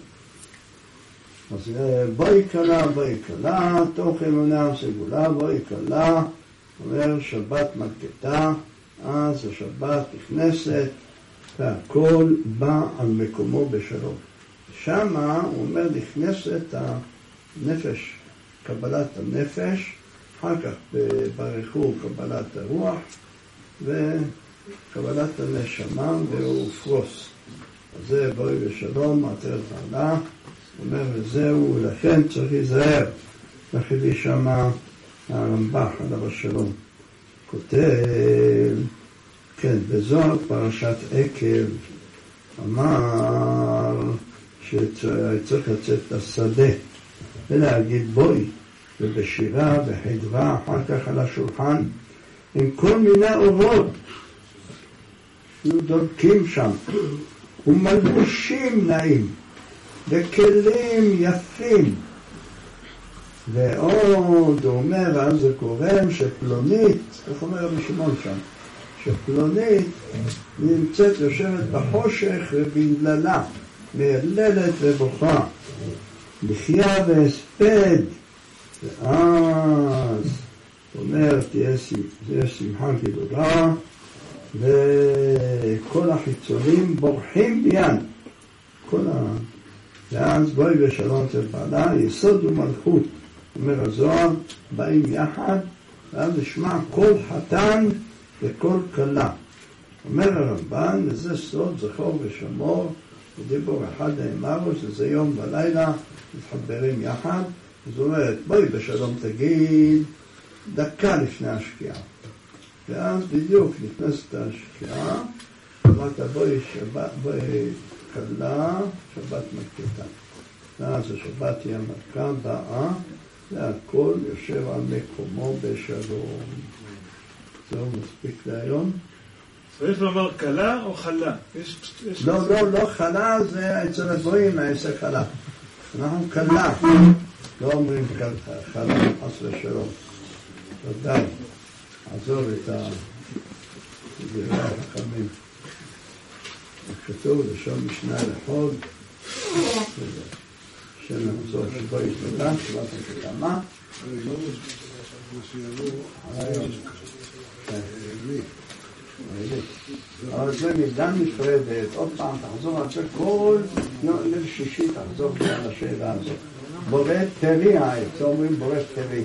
אז בואי קלה, בואי קלה, תוך אמוני העם סגולה, בואי קלה, אומר שבת מלכתה, אז השבת נכנסת, והכל בא על מקומו בשלום. שמה הוא אומר נכנסת הנפש, קבלת הנפש, אחר כך ברכו קבלת הרוח וקבלת הנשמה והוא פרוס. אז זה בואי בשלום, עטרת בעלה, הוא אומר וזהו, לכן צריך להיזהר. לכן שמה הרמב"ח עליו השלום כותב, כן, בזאת פרשת עקב אמר שצריך לצאת לשדה ולהגיד בואי, ובשירה וחדווה אחר כך על השולחן עם כל מיני אורות דולקים שם ומלבושים נעים וכלים יפים. ועוד הוא אומר, אז זה קורם שפלונית, איך אומר רבי שמעון שם, שפלונית נמצאת יושבת בחושך ובגללה, מייללת ובוכה, לחיה והספד. ואז הוא אומר, תהיה שמחה גדולה, וכל החיצונים בורחים ביד. כל ה... ואז בואי בשלום אצל בעלה, יסוד ומלכות. אומר הזוהר, באים יחד, ואז נשמע כל חתן וכל כלה. אומר הרמב"ן, וזה סוד זכור ושמור, ודיבור אחד נאמרו, שזה יום ולילה, מתחברים יחד. זאת אומרת, בואי בשלום תגיד, דקה לפני השקיעה. ואז בדיוק נכנסת השקיעה, אמרת בואי שבת, בואי כלה, שבת מלכתה. ואז השבת היא המלכה באה, והכל יושב על מקומו בשלום. זהו מספיק להיום. צריך לומר כלה או חלה? לא, לא, לא חלה, זה אצל הגויים, העסק חלה. אנחנו כלה. לא אומרים חלום, חס ושלום. ודאי, עזוב את דברי החכמים. כתוב לשון משנה לחוד, שם המזור שבו יתבדם, שבאת הקדמה. אבל זה מידה נפרדת, עוד פעם תחזור על זה, כל ליל שישי תחזור על השאלה הזאת. בורא טרי העץ, אומרים בורא טרי.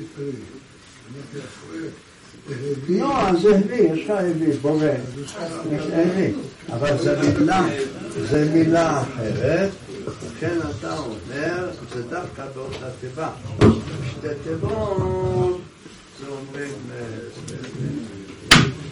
לא, אז זה הביא, יש לך הביא, בורא, יש הביא, אבל זה מילה, זה מילה אחרת, וכן אתה אומר, זה דווקא באותה תיבה, שתי תיבות, זה אומרים